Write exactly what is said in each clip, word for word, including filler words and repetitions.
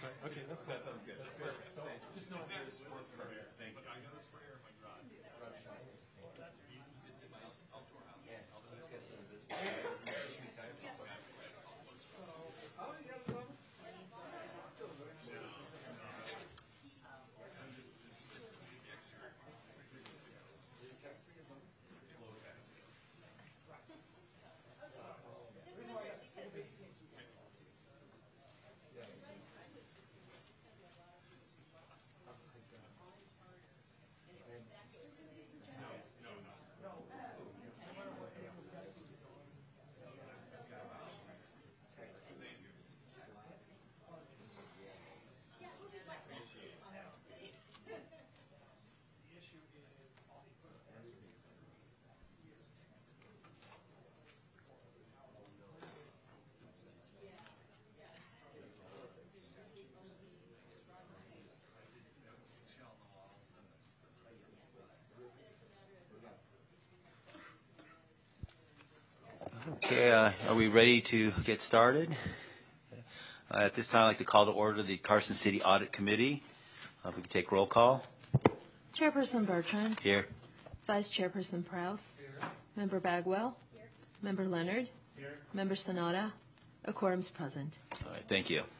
Right, okay, that's cool. That sounds good. That's perfect. So, just know this one sprayer. Thank But I got a sprayer in my garage. you. You just did my outdoor house. Yeah, so let's get some of this. Just me time. Oh, you got a problem? Okay, uh, are we ready to get started? Uh, at this time, I'd like to call to order the Carson City Audit Committee. Uh, if we can take roll call. Chairperson Bertrand. Here. Vice Chairperson Prowse. Here. Member Bagwell. Here. Member Leonard. Here. Member Sonata. A quorum's present. All right, thank you.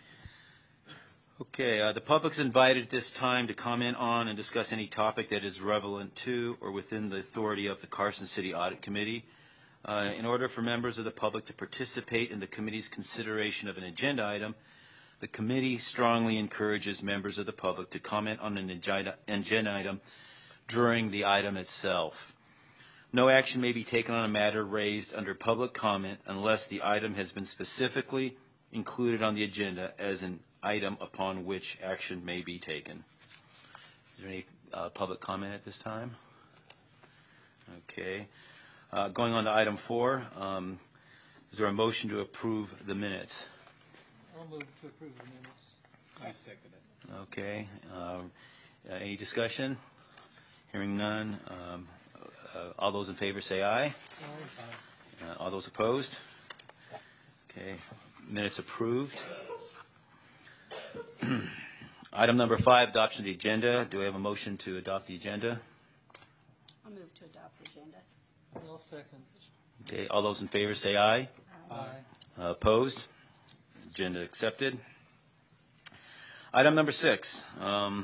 Okay, uh, the public's invited at this time to comment on and discuss any topic that is relevant to or within the authority of the Carson City Audit Committee. Uh, in order for members of the public to participate in the committee's consideration of an agenda item, the committee strongly encourages members of the public to comment on an agenda, agenda item during the item itself. No action may be taken on a matter raised under public comment unless the item has been specifically included on the agenda as an item upon which action may be taken. Is there any uh, public comment at this time? Okay. Uh, going on to item four, um, is there a motion to approve the minutes? I'll move to approve the minutes. I second it. Okay. Um, uh, any discussion? Hearing none. Um, uh, all those in favor say aye. Aye. Uh, all those opposed? Okay. Minutes approved. Item number five, adoption of the agenda. Do we have a motion to adopt the agenda? I'll move to adopt the agenda. I'll second. Okay. All those in favor say aye. Aye. Uh, opposed? Agenda accepted. Item number six. Um,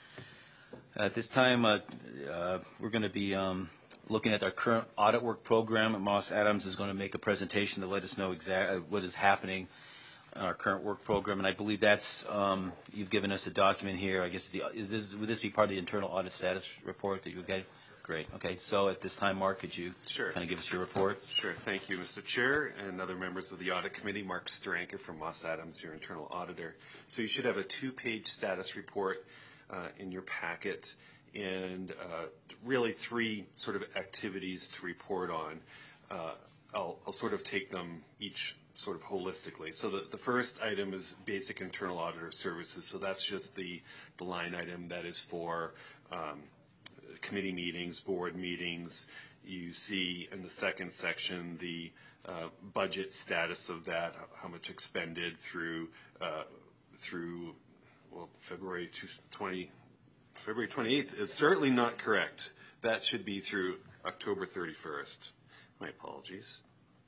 at this time, uh, uh, we're going to be um, looking at our current audit work program. Moss Adams is going to make a presentation to let us know exactly what is happening in our current work program, and I believe that's um, you've given us a document here. I guess the, is this, would this be part of the internal audit status report that you get? Great. Okay. So at this time, Mark, could you Sure. kind of give us your report? Sure. Thank you, Mister Chair, and other members of the Audit Committee. Mark Steranka from Moss Adams, your internal auditor. So you should have a two-page status report uh, in your packet, and uh, really three sort of activities to report on. Uh, I'll, I'll sort of take them each sort of holistically. So the, the first item is basic internal auditor services. So that's just the, the line item that is for um, committee meetings, board meetings. You see in the second section the uh, budget status of that, how much expended through uh, through well February twenty February twenty-eighth is certainly not correct. That should be through October thirty-first. My apologies.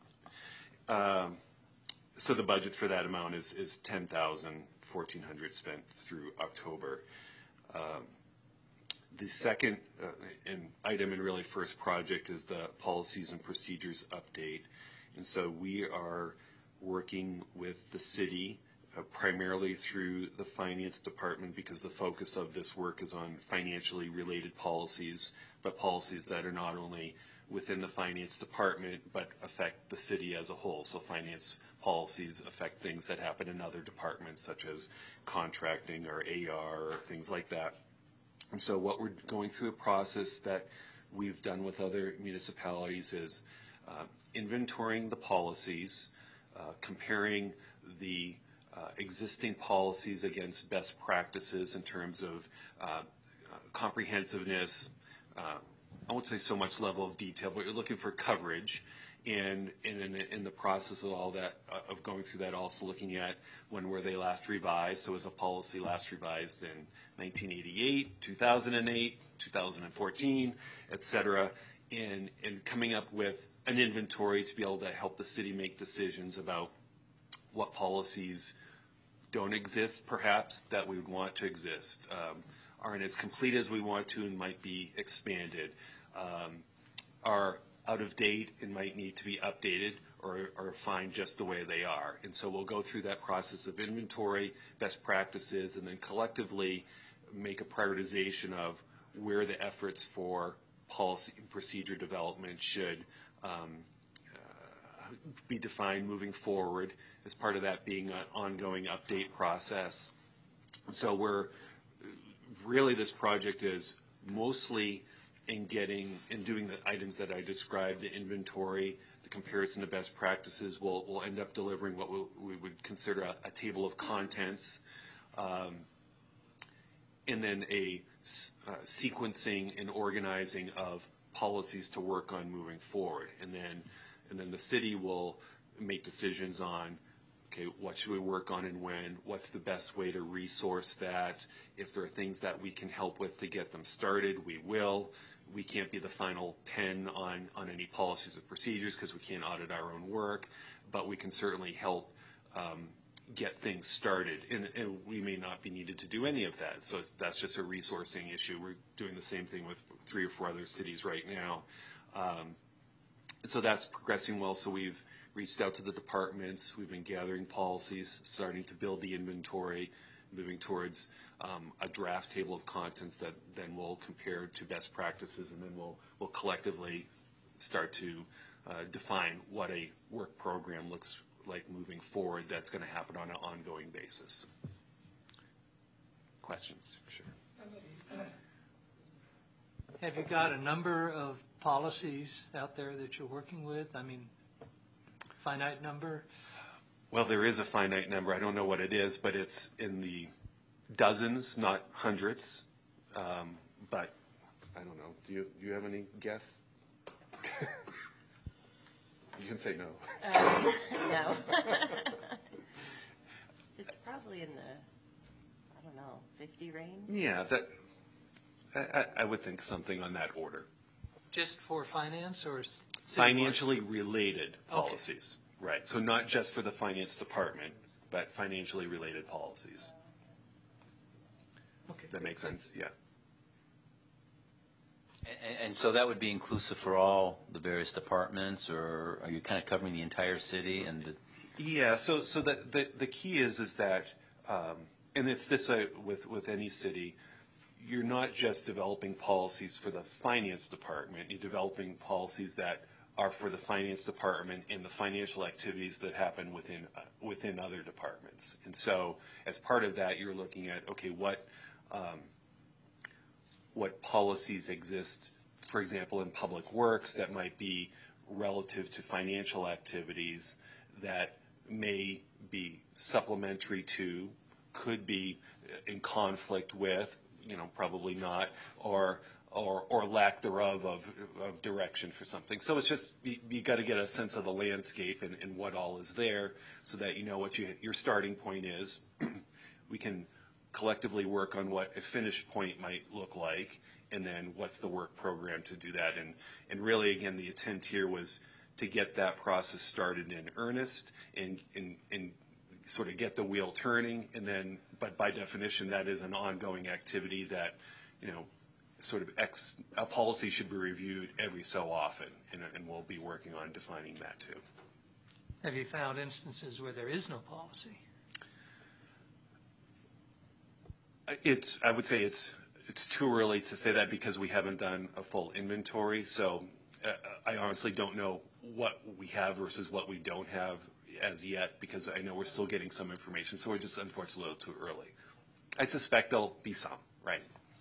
Um, so the budget for that amount is is ten thousand fourteen hundred spent through October. Um, The second uh, and item and really first project is the policies and procedures update. And so we are working with the city uh, primarily through the finance department because the focus of this work is on financially related policies, but policies that are not only within the finance department but affect the city as a whole. So finance policies affect things that happen in other departments such as contracting or A R or things like that. And so what we're going through a process that we've done with other municipalities is uh, inventorying the policies, uh, comparing the uh, existing policies against best practices in terms of uh, uh, comprehensiveness. Uh, I won't say so much level of detail, but you're looking for coverage And, and in, in the process of all that, uh, of going through that, also looking at when were they last revised. So was a policy last revised in nineteen eighty-eight, two thousand eight, two thousand fourteen, et cetera, and, and coming up with an inventory to be able to help the city make decisions about what policies don't exist, perhaps, that we would want to exist, um, aren't as complete as we want to and might be expanded, um, are out of date and might need to be updated or, or fine just the way they are. And so we'll go through that process of inventory, best practices, and then collectively make a prioritization of where the efforts for policy and procedure development should um, uh, be defined moving forward, as part of that being an ongoing update process. So we're really, this project is mostly in getting and doing the items that I described, the inventory, the comparison to best practices. We'll, we'll end up delivering what we, we would consider a, a table of contents, um, and then a uh, sequencing and organizing of policies to work on moving forward. And then, and then the city will make decisions on, okay, what should we work on and when? What's the best way to resource that? If there are things that we can help with to get them started, we will. We can't be the final pen on, on any policies or procedures because we can't audit our own work, but we can certainly help um, get things started. And, and we may not be needed to do any of that. So it's, that's just a resourcing issue. We're doing the same thing with three or four other cities right now. Um, so that's progressing well. So we've reached out to the departments. We've been gathering policies, starting to build the inventory, moving towards um, a draft table of contents that then we'll compare to best practices, and then we'll we'll collectively start to uh, define what a work program looks like moving forward. That's going to happen on an ongoing basis. Questions? Sure. Have you got a number of policies out there that you're working with? I mean, finite number? Well, there is a finite number. I don't know what it is, but it's in the dozens, not hundreds. Um, but I don't know. Do you do you have any guess? You can say no. Um, no. It's probably in the, I don't know, fifty range. Yeah, that I, I would think something on that order. Just for finance or citywide? Financially related Okay. policies, right? So not just for the finance department, but financially related policies. Okay. That makes sense? Yeah. And, and so that would be inclusive for all the various departments, or are you kind of covering the entire city? And the Yeah. So so the the, the key is is that, um, and it's this way with with any city. You're not just developing policies for the finance department. You're developing policies that are for the finance department and the financial activities that happen within uh, within other departments. And so, as part of that, you're looking at, okay, what um, what policies exist, for example, in public works that might be relative to financial activities that may be supplementary to, could be in conflict with, you know, probably not, or or or lack thereof of, of direction for something. So it's just, you, you got to get a sense of the landscape and, and what all is there, so that you know what you, your starting point is. We can collectively work on what a finished point might look like, and then what's the work program to do that. And and really, again, the intent here was to get that process started in earnest and and and sort of get the wheel turning, and then, but by definition, that is an ongoing activity that, you know, sort of ex, a policy should be reviewed every so often, and, and we'll be working on defining that too. Have you found instances where there is no policy? It's, I would say it's, it's too early to say that because we haven't done a full inventory, so uh, I honestly don't know what we have versus what we don't have as yet, because I know we're still getting some information, so we're just unfortunately a little too early. I suspect there'll be some, right?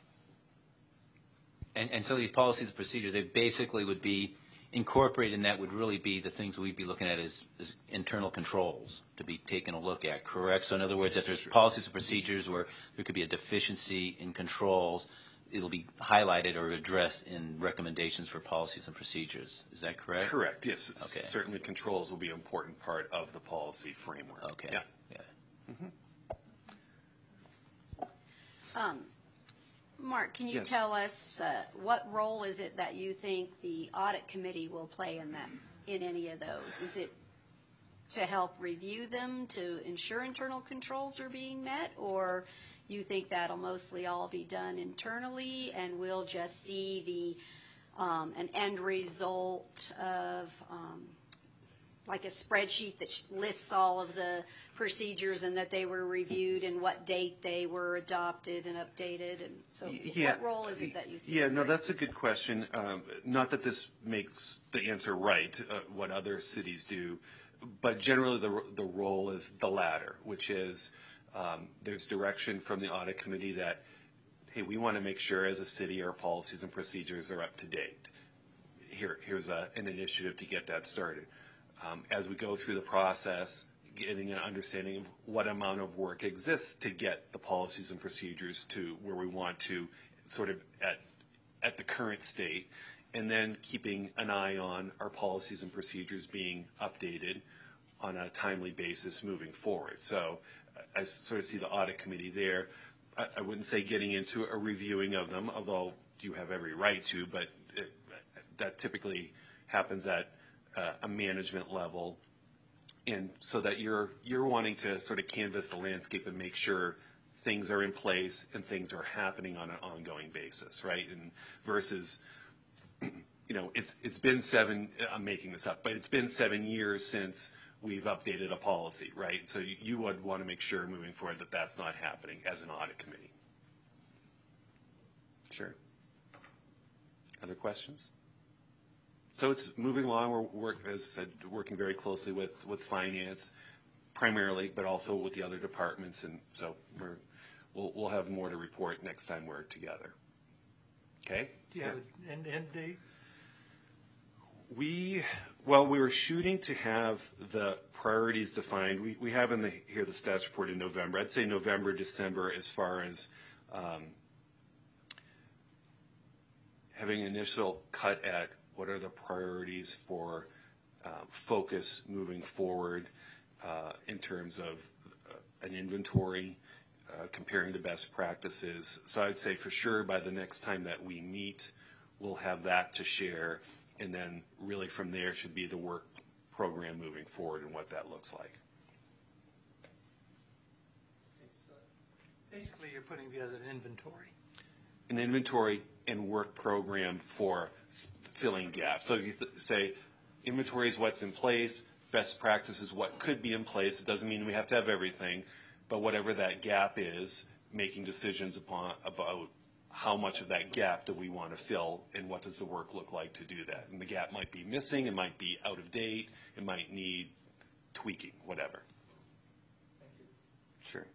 And, and so these policies and procedures, they basically would be incorporated, and that would really be the things we'd be looking at as, as internal controls to be taken a look at, correct? So in other words, if there's policies and procedures where there could be a deficiency in controls, it'll be highlighted or addressed in recommendations for policies and procedures. Is that correct? Correct, yes. S- Okay. Certainly controls will be an important part of the policy framework. Okay. Yeah. Yeah. Um, Mark, can you Yes. tell us, uh, what role is it that you think the audit committee will play in that, in any of those? Is it to help review them, to ensure internal controls are being met? Or you think that'll mostly all be done internally and we'll just see the, um, an end result of, um, like a spreadsheet that sh- lists all of the procedures and that they were reviewed and what date they were adopted and updated? And so Yeah. what role is it that you see? Yeah, no, that's a good question. Um, not that this makes the answer right, uh, what other cities do, but generally the, the role is the latter, which is um, there's direction from the audit committee that, hey, we want to make sure as a city our policies and procedures are up to date. Here, here's a, an initiative to get that started. Um, as we go through the process, getting an understanding of what amount of work exists to get the policies and procedures to where we want to, sort of at at the current state, and then keeping an eye on our policies and procedures being updated on a timely basis moving forward. So I sort of see the audit committee there. I, I wouldn't say getting into a reviewing of them, although you have every right to, but it, that typically happens at uh, a management level. And so that you're you're wanting to sort of canvass the landscape and make sure things are in place and things are happening on an ongoing basis, right? And versus, you know, it's it's been seven. I'm making this up, but it's been seven years since we've updated a policy, right? So you, you would want to make sure moving forward that that's not happening as an audit committee. Sure. Other questions? So it's moving along. We're, work, as I said, working very closely with, with finance primarily, but also with the other departments. And so we're, we'll, we'll have more to report next time we're together. Okay? Do you have an end date? We, well, we were shooting to have the priorities defined. We, we have in the, here the status report in November. I'd say November, December as far as um, having an initial cut at what are the priorities for uh, focus moving forward uh, in terms of uh, an inventory, uh, comparing to best practices. So I'd say for sure by the next time that we meet, we'll have that to share. And then really from there should be the work program moving forward and what that looks like. Basically, you're putting together an inventory. An inventory and work program for f- filling gaps. So if you th- say inventory is what's in place, best practice is what could be in place. It doesn't mean we have to have everything, but whatever that gap is, making decisions upon about how much of that gap do we want to fill and what does the work look like to do that. And the gap might be missing, it might be out of date, it might need tweaking, whatever. Thank you. Sure.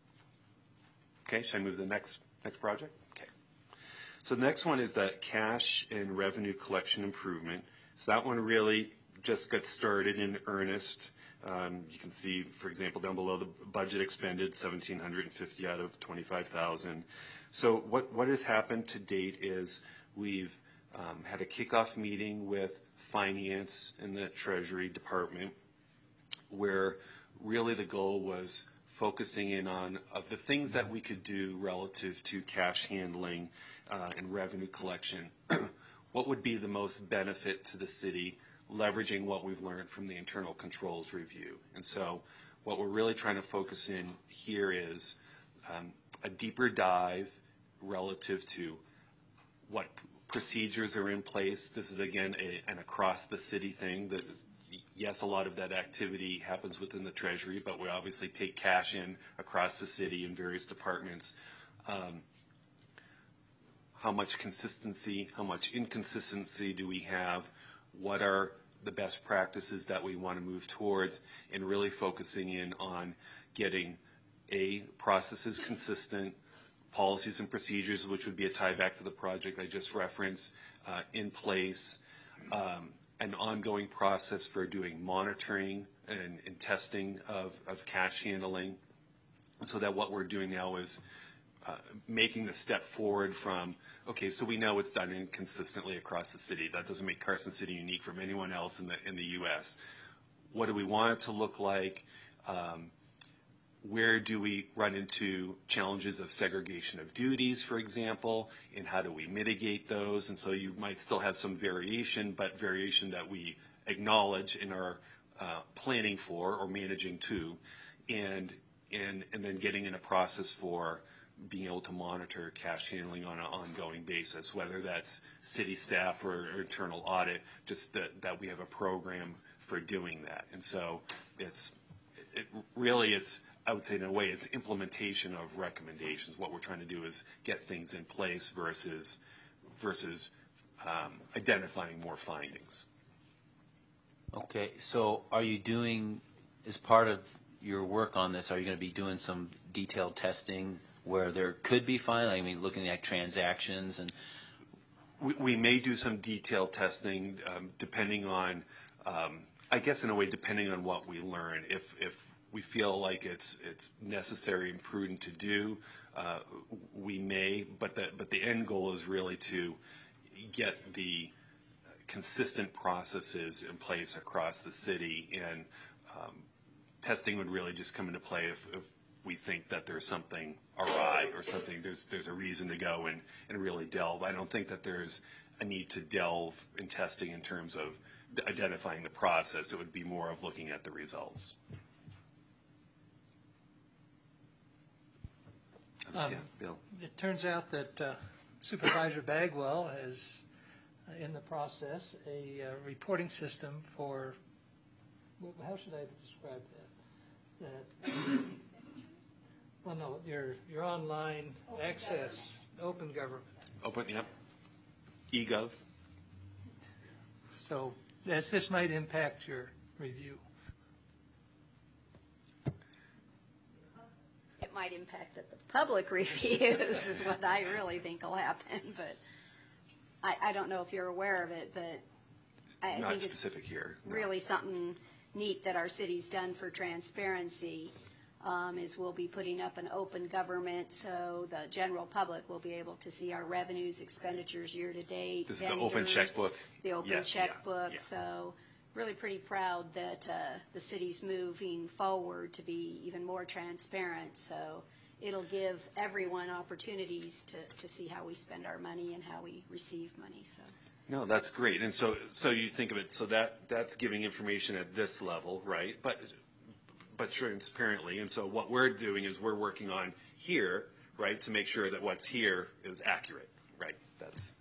Okay, should I move to the next next project? Okay. So the next one is the cash and revenue collection improvement. So that one really just got started in earnest. Um, you can see, for example, down below the budget expended, one thousand seven hundred fifty out of twenty-five thousand. So what, what has happened to date is we've um, had a kickoff meeting with finance and the Treasury Department where really the goal was focusing in on of the things that we could do relative to cash handling uh, and revenue collection. What would be the most benefit to the city, leveraging what we've learned from the internal controls review? And so what we're really trying to focus in here is um, a deeper dive relative to what p- procedures are in place. This is, again, a, an across-the-city thing. That, yes, a lot of that activity happens within the Treasury, but we obviously take cash in across the city in various departments. Um, how much consistency, how much inconsistency do we have? What are the best practices that we want to move towards? And really focusing in on getting, A, processes consistent, policies and procedures, which would be a tie back to the project I just referenced, uh, in place, um, an ongoing process for doing monitoring and, and testing of, of cash handling, so that what we're doing now is uh, making the step forward from, okay, so we know it's done inconsistently across the city. That doesn't make Carson City unique from anyone else in the in the U S. What do we want it to look like? Um, where do we run into challenges of segregation of duties, for example, and how do we mitigate those? And so you might still have some variation, but variation that we acknowledge and are uh, planning for or managing to, and, and, and then getting in a process for being able to monitor cash handling on an ongoing basis, whether that's city staff or, or internal audit, just that, that we have a program for doing that. And so it's it, really it's I would say in a way it's implementation of recommendations. What we're trying to do is get things in place versus versus um, identifying more findings. Okay, so are you doing, as part of your work on this, are you going to be doing some detailed testing where there could be findings? I mean, looking at transactions and. We, we may do some detailed testing um, depending on. Um, I guess in a way, depending on what we learn, if if we feel like it's it's necessary and prudent to do, uh, we may. But the but the end goal is really to get the consistent processes in place across the city, and um, testing would really just come into play if, if we think that there's something awry or something. There's there's a reason to go and and really delve. I don't think that there's a need to delve in testing in terms of identifying the process. It would be more of looking at the results. Um, yeah, Bill. It turns out that uh, Supervisor Bagwell has, uh, in the process, a uh, reporting system for, well, how should I describe that? That well, no, your your online open access, government. Open government. Open, yep. eGov. So this, this might impact your review. It might impact that the public reviews is what I really think will happen, but I, I don't know if you're aware of it, but I Not think specific it's here. No. really something neat that our city's done for transparency. Um, is we'll be putting up an open government, so the general public will be able to see our revenues, expenditures year to date. This is the open vendors, checkbook. The open Yeah, checkbook. yeah, yeah. So really pretty proud that uh, the city's moving forward to be even more transparent. So it'll give everyone opportunities to, to see how we spend our money and how we receive money. So. No, that's great. And so, so you think of it, so that, that's giving information at this level, right? But, but transparently. And so what we're doing is we're working on here, right, to make sure that what's here is accurate, right? That's.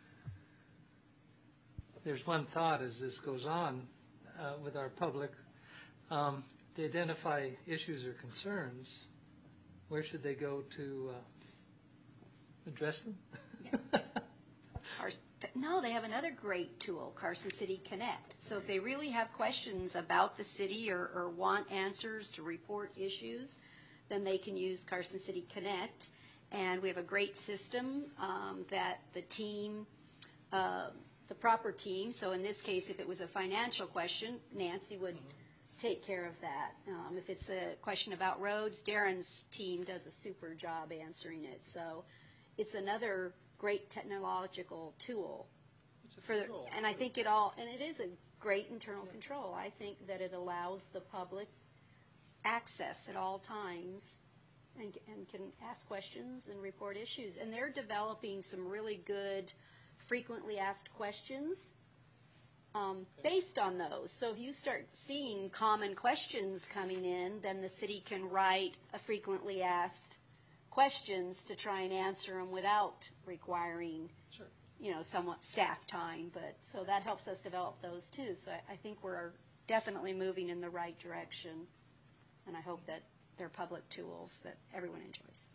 There's one thought as this goes on uh, with our public. Um, to identify issues or concerns, where should they go to uh, address them? Yeah. Our, no, they have another great tool, Carson City Connect. So if they really have questions about the city or, or want answers to report issues, then they can use Carson City Connect. And we have a great system um, that the team, uh, the proper team, so in this case, if it was a financial question, Nancy would take care of that. Um, if it's a question about roads, Darren's team does a super job answering it. So it's another great technological tool for the, and I think it all, and it is a great internal control. I think that it allows the public access at all times and, and can ask questions and report issues. And they're developing some really good frequently asked questions um, based on those. So if you start seeing common questions coming in, then the city can write a frequently asked questions to try and answer them without requiring, Sure. you know, somewhat staff time. But so that helps us develop those too. So I, I think we're definitely moving in the right direction, and I hope that they're public tools that everyone enjoys.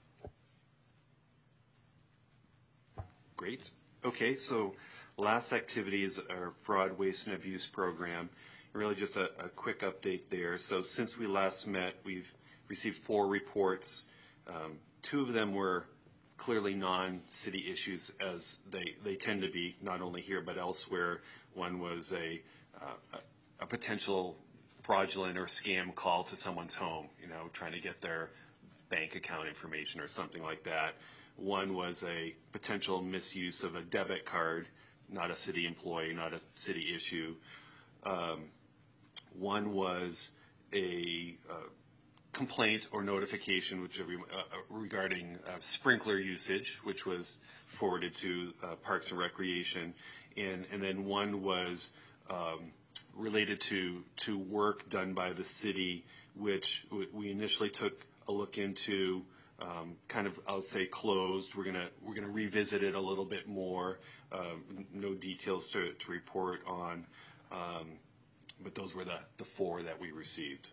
Great. Okay, so last activity is our fraud, waste, and abuse program. Really just a, a quick update there. So since we last met, we've received four reports. Um, two of them were clearly non-city issues, as they, they tend to be, not only here but elsewhere. One was a, uh, a, a potential fraudulent or scam call to someone's home, you know, trying to get their bank account information or something like that. One was a potential misuse of a debit card, not a city employee, not a city issue. Um, one was a uh, complaint or notification which uh, regarding uh, sprinkler usage, which was forwarded to uh, Parks and Recreation, and and then one was um, related to to work done by the city, which we initially took a look into, um, kind of I'll say closed. We're gonna we're gonna revisit it a little bit more. Um, no details to to report on, um, but those were the the four that we received.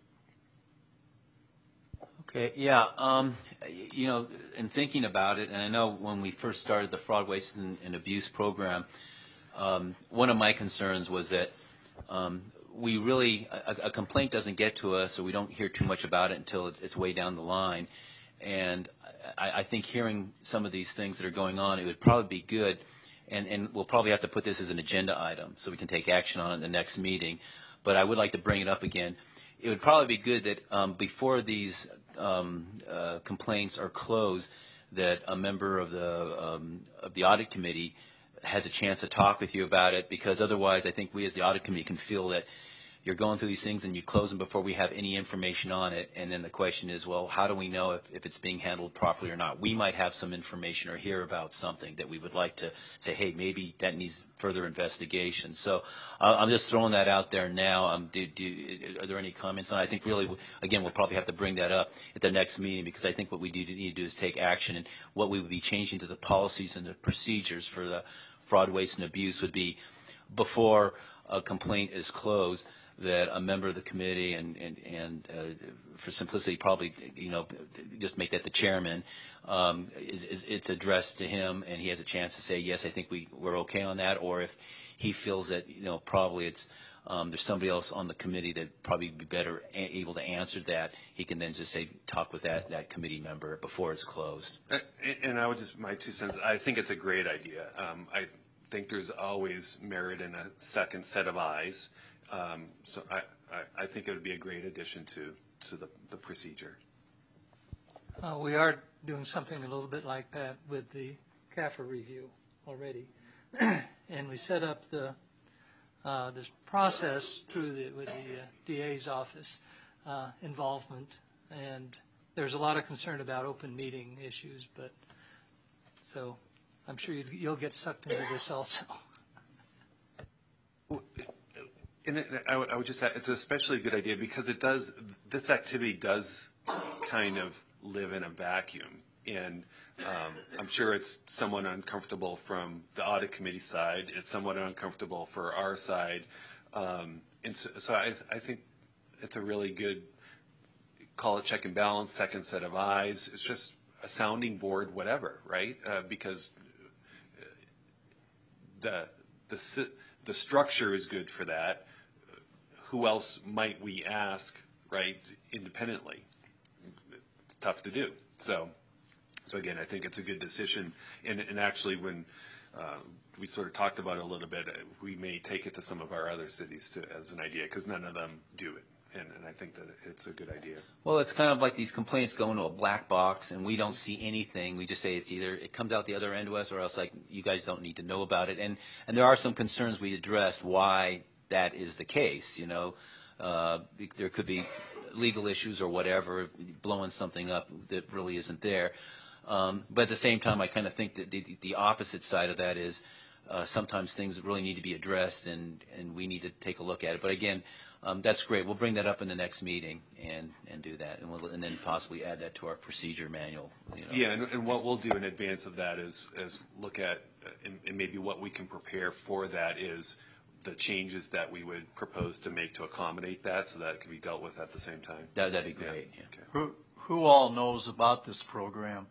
Okay, yeah, um, you know, in thinking about it, and I know when we first started the fraud, waste, and, and abuse program, um, one of my concerns was that um, we really, a, a complaint doesn't get to us, or we don't hear too much about it until it's, it's way down the line. And I, I think hearing some of these things that are going on, it would probably be good, and, and we'll probably have to put this as an agenda item so we can take action on it in the next meeting. But I would like to bring it up again. It would probably be good that um, before these um, uh, complaints are closed, that a member of the um, of the audit committee has a chance to talk with you about it, because otherwise I think we as the audit committee can feel that you're going through these things and you close them before we have any information on it, and then the question is, well, how do we know if, if it's being handled properly or not? We might have some information or hear about something that we would like to say, hey, maybe that needs further investigation. So uh, I'm just throwing that out there now. Um, do, do, are there any comments on it? I think really, again, we'll probably have to bring that up at the next meeting, because I think what we do need to do is take action, and what we would be changing to the policies and the procedures for the fraud, waste, and abuse would be before a complaint is closed, that a member of the committee, and, and, and uh, for simplicity, probably, you know, just make that the chairman, um, is, is it's addressed to him, and he has a chance to say, yes, I think we, we're okay on that, or if he feels that, you know, probably it's, um, there's somebody else on the committee that probably be better a- able to answer that, he can then just say, talk with that, that committee member before it's closed. Uh, and I would just, my two cents, I think it's a great idea. Um, I think there's always merit in a second set of eyes. Um, so I, I, I think it would be a great addition to, to the, the procedure. Uh, we are doing something a little bit like that with the C A F R review already. And we set up the uh, this process through the, with the uh, D A's office uh, involvement. And there's a lot of concern about open meeting issues, but so I'm sure you'd, you'll get sucked into this also. And it, I, would, I would just say it's especially a good idea because it does, this activity does kind of live in a vacuum. And um, I'm sure it's somewhat uncomfortable from the audit committee side. It's somewhat uncomfortable for our side. Um, and so, so I, I think it's a really good, call it check and balance, second set of eyes. It's just a sounding board, whatever, right? Uh, because the, the, the structure is good for that. Who else might we ask, right, independently? It's tough to do. So, so again, I think it's a good decision. And, and actually, when uh, we sort of talked about it a little bit, we may take it to some of our other cities to, as an idea, because none of them do it. And, and I think that it's a good idea. Well, it's kind of like these complaints go into a black box, and we don't see anything. We just say it's either it comes out the other end to us, or else like you guys don't need to know about it. And and there are some concerns we addressed why that is the case. You know, uh, there could be legal issues or whatever, blowing something up that really isn't there. Um, but at the same time, I kind of think that the, the opposite side of that is uh, sometimes things really need to be addressed, and, and we need to take a look at it. But again, um, that's great. We'll bring that up in the next meeting and, and do that, and, we'll, and then possibly add that to our procedure manual. You know. Yeah, and, and what we'll do in advance of that is, is look at, uh, and, and maybe what we can prepare for that is the changes that we would propose to make to accommodate that, so that it can be dealt with at the same time. That, that'd be great. Yeah. Yeah. Okay. Who, who all knows about this program?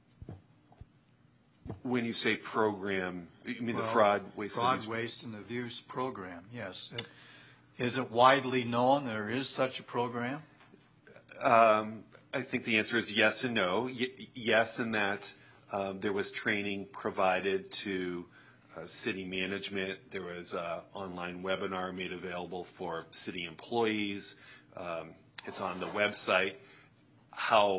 When you say program, you mean Well, the fraud, waste, Fraud, and abuse? waste, and abuse program, yes. It- Is it widely known there is such a program? Um, I think the answer is yes and no. Y- yes, in that um, there was training provided to uh, city management. There was an online webinar made available for city employees. Um, it's on the website. How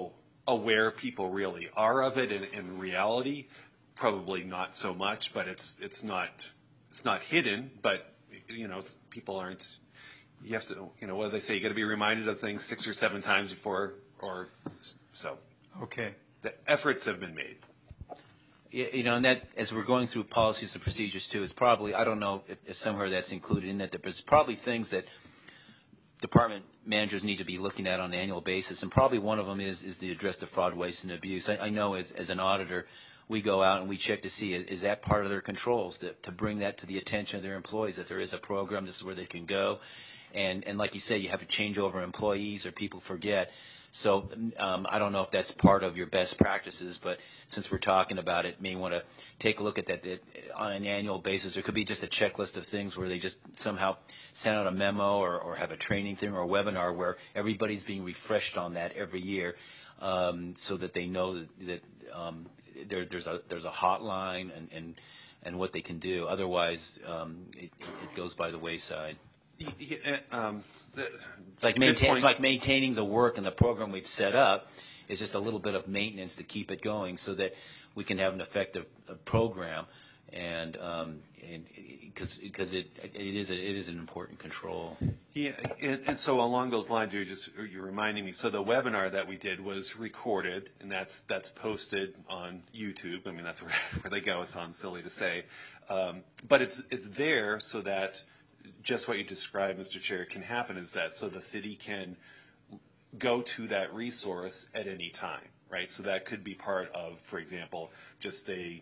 aware people really are of it in, in reality, probably not so much, but it's it's not it's not hidden, but you know, it's, people aren't, you have to, you know, what do they say, you got to be reminded of things six or seven times before, or so. Okay. The efforts have been made. Yeah, you know, and that, as we're going through policies and procedures too, it's probably, I don't know if, if somewhere that's included in that, but there's probably things that department managers need to be looking at on an annual basis, and probably one of them is, is the address to fraud, waste, and abuse. I, I know as, as an auditor, we go out and we check to see, is that part of their controls, to, to bring that to the attention of their employees, that there is a program, this is where they can go. And, and like you say, you have to change over employees or people forget. So um, I don't know if that's part of your best practices, but since we're talking about it, may want to take a look at that, that on an annual basis. There could be just a checklist of things where they just somehow send out a memo or, or have a training thing or a webinar where everybody's being refreshed on that every year, um, so that they know that, that um, there, there's a there's a hotline and, and, and what they can do. Otherwise, um, it, it goes by the wayside. Yeah, um, It's like maintain, it's like maintaining the work and the program we've set up. Is just a little bit of maintenance to keep it going, so that we can have an effective uh, program, and um, and because because it it is a, it is an important control. Yeah, and, and so along those lines, you're just you're reminding me. So the webinar that we did was recorded, and that's that's posted on YouTube. I mean, that's where where they go. It sounds silly to say, um, but it's it's there so that just what you described, Mister Chair, can happen is that so the city can go to that resource at any time, right? So that could be part of, for example, just a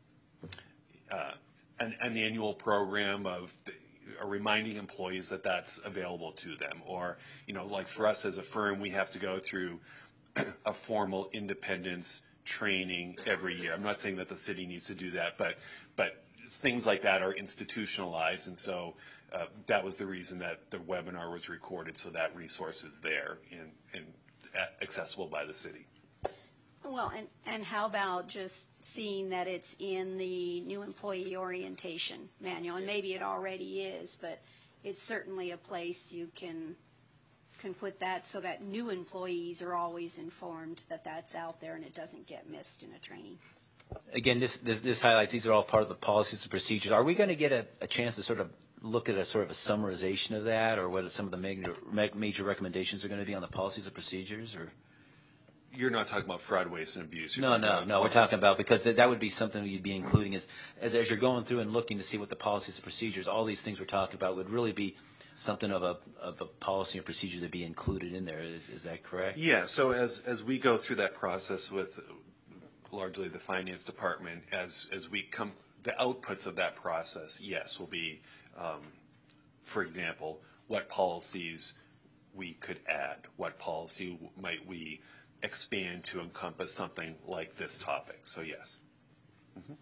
uh, an, an annual program of the, uh, reminding employees that that's available to them, or you know, like for us as a firm, we have to go through a formal independence training every year. I'm not saying that the city needs to do that, but but things like that are institutionalized, and so. Uh, that was the reason that the webinar was recorded, so that resource is there and, and accessible by the city. Well, and, and how about just seeing that it's in the new employee orientation manual, and maybe it already is, but it's certainly a place you can can put that so that new employees are always informed that that's out there and it doesn't get missed in a training. Again, this this, this highlights, these are all part of the policies and procedures. Are we going to get a, a chance to sort of look at a sort of a summarization of that, or what some of the major major recommendations are going to be on the policies and procedures? Or you're not talking about fraud, waste, and abuse. You're no, no, about no. We're talking about, because that, that would be something you'd be including as, as as you're going through and looking to see what the policies and procedures, all these things we're talking about, would really be something of a of a policy and procedure to be included in there. Is, is that correct? Yeah. So as as we go through that process with largely the finance department, as as we come, the outputs of that process, yes, will be. Um, for example, what policies we could add, what policy might we expand to encompass something like this topic. So yes. Mm-hmm.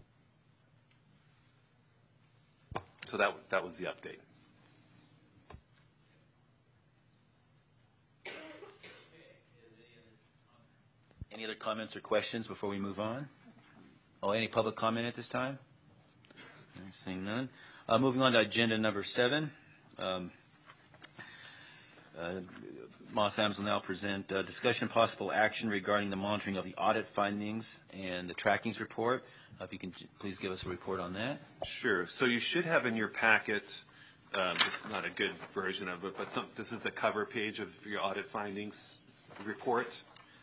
So that that was the update. Any other comments or questions before we move on? Oh, any public comment at this time? Seeing none. Uh, moving on to agenda number seven. Um, uh, Moss Adams will now present uh, discussion and possible action regarding the monitoring of the audit findings and the trackings report. Uh, if you can j- please give us a report on that. Sure. So you should have in your packet, um, this is not a good version of it, but some, this is the cover page of your audit findings report.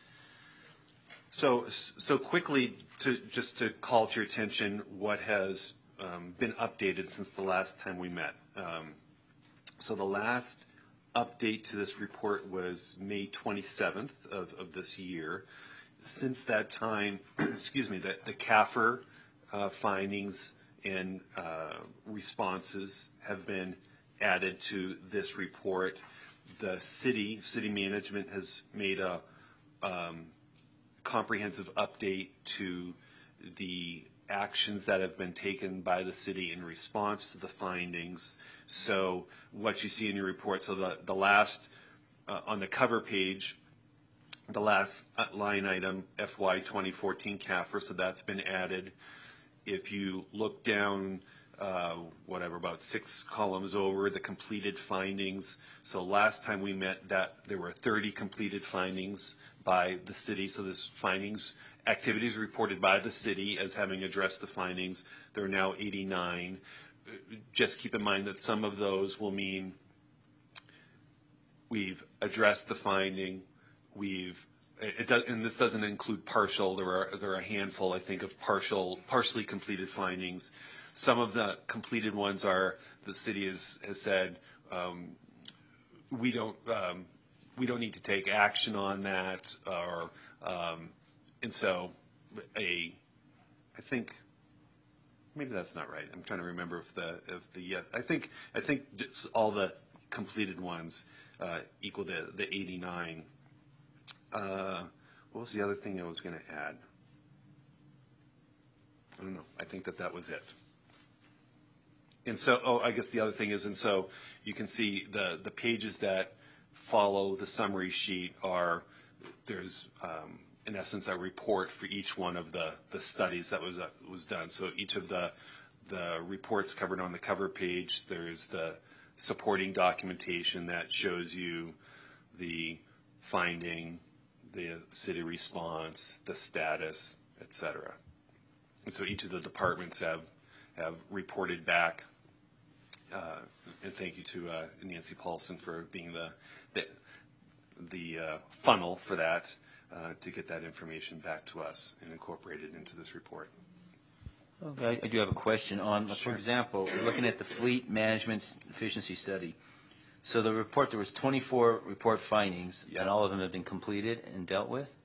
So, so quickly, to just to call to your attention what has um, been updated since the last time we met. Um, so the last update to this report was May twenty-seventh of, of this year. Since that time, excuse me, the, the C A F R uh, findings and uh, responses have been added to this report. The city, city management has made a um, comprehensive update to the actions that have been taken by the city in response to the findings. So what you see in your report, so the, the last, uh, on the cover page, the last line item, F Y twenty fourteen C A F R, so that's been added. If you look down, uh, whatever, about six columns over, the completed findings. So last time we met, that there were thirty completed findings by the city. So this findings, activities reported by the city as having addressed the findings. There are now eighty-nine. Just keep in mind that some of those will mean we've addressed the finding, we've, it does, and this doesn't include partial. There are there are a handful, I think, of partial, partially completed findings. Some of the completed ones are the city has has said um, we don't um, we don't need to take action on that, or um, and so a I think maybe that's not right. I'm trying to remember if the if the yeah, I think I think just all the completed ones uh, equal the the eighty-nine. Uh, what was the other thing I was going to add? I don't know. I think that that was it. And so, oh, I guess the other thing is, and so you can see the, the pages that follow the summary sheet are, there's, um, in essence, a report for each one of the, the studies that was uh, was done. So each of the, the reports covered on the cover page, there's the supporting documentation that shows you the finding, the city response, the status, et cetera. And so each of the departments have have reported back. Uh, and thank you to uh, Nancy Paulson for being the the, the uh, funnel for that uh, to get that information back to us and incorporate it into this report. Okay, I do have a question on, Sure. for example, looking at the fleet management efficiency study. So the report, there was twenty-four report findings, Yeah. and all of them have been completed and dealt with?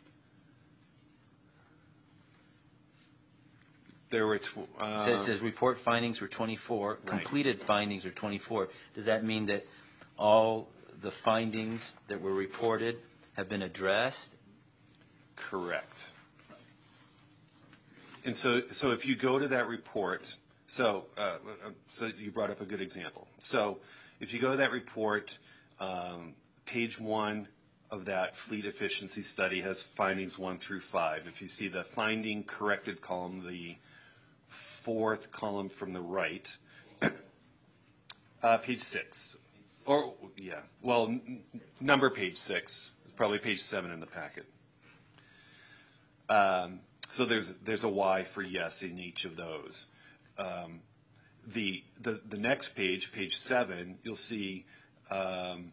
There were tw- uh, It says, it says report findings were twenty-four, completed findings are twenty-four. Does that mean that all the findings that were reported have been addressed? correct. And so, so if you go to that report, so uh, so you brought up a good example. So if you go to that report, um, page one of that fleet efficiency study has findings one through five. If you see the finding corrected column, the fourth column from the right, uh, page six, or yeah, well, n- number page six, probably page seven in the packet. Um, so there's there's a Y for yes in each of those. Um, the the the next page, page seven, you'll see um,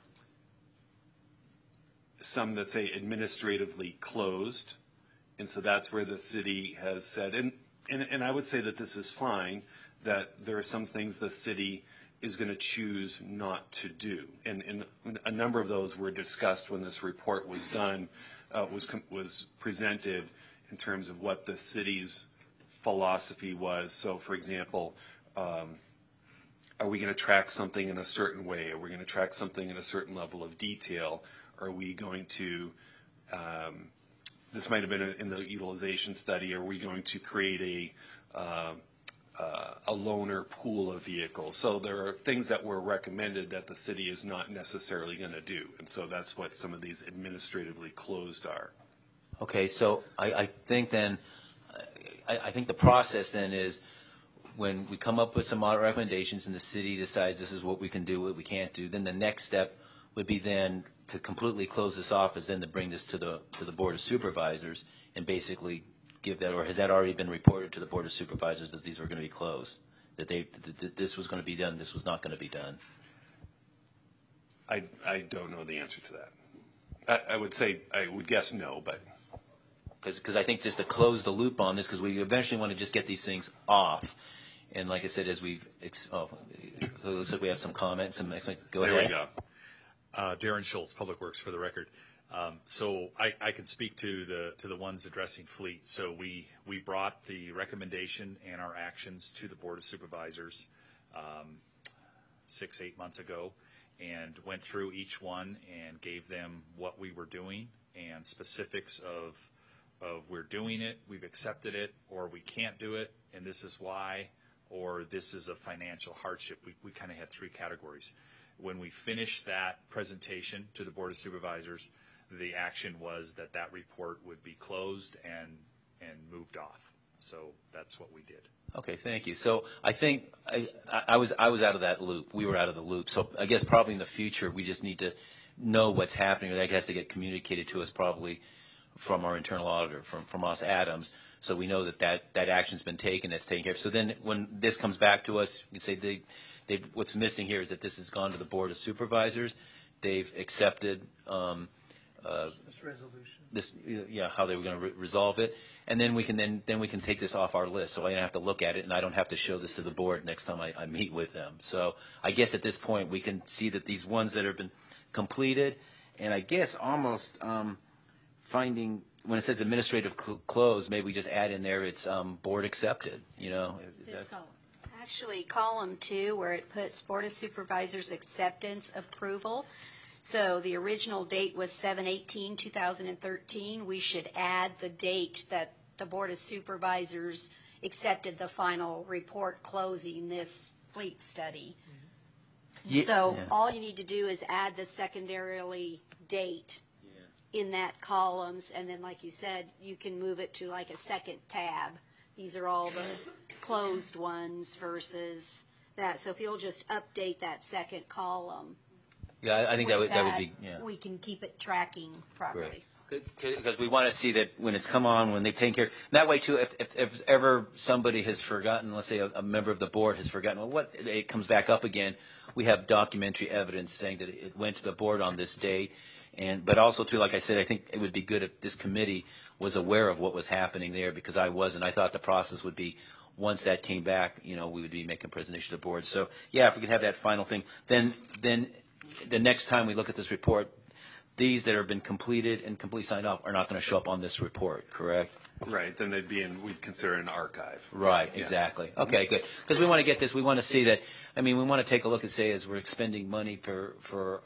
some that say administratively closed, and so that's where the city has said, and and, and I would say that this is fine, that there are some things the city is going to choose not to do, and and a number of those were discussed when this report was done, uh, was was presented in terms of what the city's philosophy was. So, for example, um, are we going to track something in a certain way? Are we going to track something in a certain level of detail? Are we going to, um, this might have been in the utilization study, are we going to create a, uh, uh, a loaner pool of vehicles? So there are things that were recommended that the city is not necessarily going to do. And so that's what some of these administratively closed are. Okay, so I, I think then, I, I think the process then is when we come up with some audit recommendations and the city decides this is what we can do, what we can't do, then the next step would be then to completely close this off is then to bring this to the to the Board of Supervisors and basically give that, or has that already been reported to the Board of Supervisors that these were going to be closed, that they that, that this was going to be done, this was not going to be done? I, I don't know the answer to that. I, I would say, I would guess no, but. Because I think just to close the loop on this, because we eventually want to just get these things off. And like I said, as we've, ex- oh, it looks like we have some comments. Some, go There ahead. we go. Uh, Darren Schultz, Public Works, for the record. Um, so I, I can speak to the to the ones addressing fleet. So we we brought the recommendation and our actions to the Board of Supervisors um, six eight months ago, and went through each one and gave them what we were doing and specifics of of we're doing it, we've accepted it, or we can't do it, and this is why, or this is a financial hardship. We we kind of had three categories. When we finished that presentation to the Board of Supervisors, the action was that that report would be closed and and moved off. So that's what we did. Okay, thank you. So I think I, I was I was out of that loop. We were out of the loop. So I guess probably in the future we just need to know what's happening, or that has to get communicated to us probably from our internal auditor, from, from Moss Adams, so we know that, that that action's been taken, that's taken care of. So then when this comes back to us, we say they, they've, what's missing here is that this has gone to the Board of Supervisors. They've accepted um, uh, This resolution. this, yeah, how they were going to re- resolve it, and then we can then then we can take this off our list. So I don't have to look at it, and I don't have to show this to the board next time I, I meet with them. So I guess at this point we can see that these ones that have been completed, and I guess almost um, finding when it says administrative cl- close, maybe we just add in there it's um, board accepted. You know, is This that, column. Actually, column two, where it puts Board of Supervisors acceptance approval. So the original date was seven eighteen two thousand thirteen. We should add the date that the Board of Supervisors accepted the final report closing this fleet study. Ye- So yeah. all you need to do is add the secondarily date in that columns, and then like you said, you can move it to like a second tab. These are all the closed ones versus that. So if you'll just update that second column. yeah, I, I think that would with that would be yeah. We can keep it tracking properly. Because we want to see that when it's come on, when they've taken care. That way, too, if, if, if ever somebody has forgotten, let's say a, a member of the board has forgotten, well, what it comes back up again, we have documentary evidence saying that it went to the board on this date. And but also, too, like I said, I think it would be good if this committee was aware of what was happening there, because I wasn't. I thought the process would be once that came back, you know, we would be making a presentation to the board. So, yeah, if we could have that final thing, then then the next time we look at this report, these that have been completed and completely signed off are not going to show up on this report, correct? Right, then they'd be in, we'd consider an archive. Right, Yeah. exactly. Okay, good. Because we want to get this, we want to see that, I mean, we want to take a look and say, as we're expending money for, for,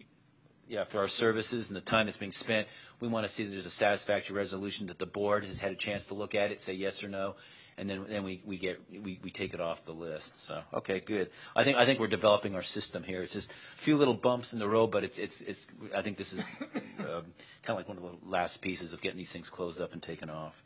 yeah, for our services and the time that's being spent, we want to see that there's a satisfactory resolution, that the board has had a chance to look at it, say yes or no, and then then we, we get we, we take it off the list. So okay, good. I think I think we're developing our system here. It's just a few little bumps in the road, but it's it's it's. I think this is um, kind of like one of the last pieces of getting these things closed up and taken off.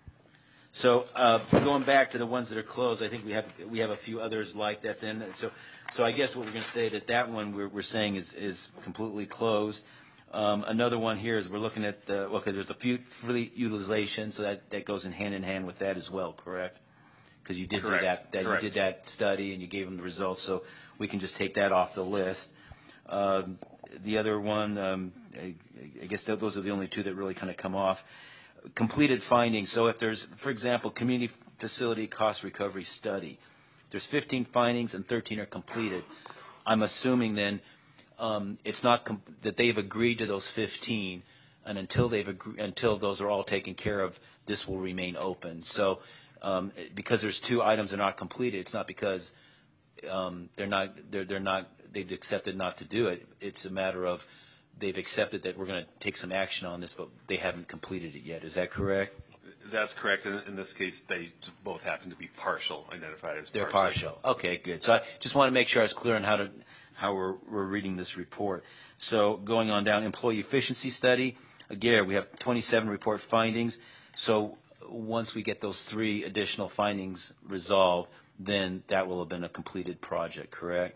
So uh, going back to the ones that are closed, I think we have we have a few others like that. Then so so I guess what we're going to say that that one we're we're saying is is completely closed. Um, another one here is we're looking at the, okay, there's the fu- fleet utilization, so that, that goes in hand in hand with that as well, correct? Because you did Correct. do that, that Correct. you did that study and you gave them the results, so we can just take that off the list. Um, the other one, um, I, I guess th- those are the only two that really kind of come off. Completed findings. So if there's, for example, community facility cost recovery study, there's fifteen findings and thirteen are completed. I'm assuming then um, it's not com- that they've agreed to those fifteen, and until they've agree- until those are all taken care of, this will remain open. So um, because there's two items that are not completed, it's not because um, they're not they're they're not they've accepted not to do it. It's a matter of they've accepted that we're going to take some action on this, but they haven't completed it yet. Is that correct? That's correct. In, in this case, they both happen to be partial, identified as They're partial. partial. Okay, good. So I just want to make sure I was clear on how to how we're we're reading this report. So going on down, employee efficiency study. Again, we have twenty-seven report findings. So once we get those three additional findings resolved, then that will have been a completed project, correct?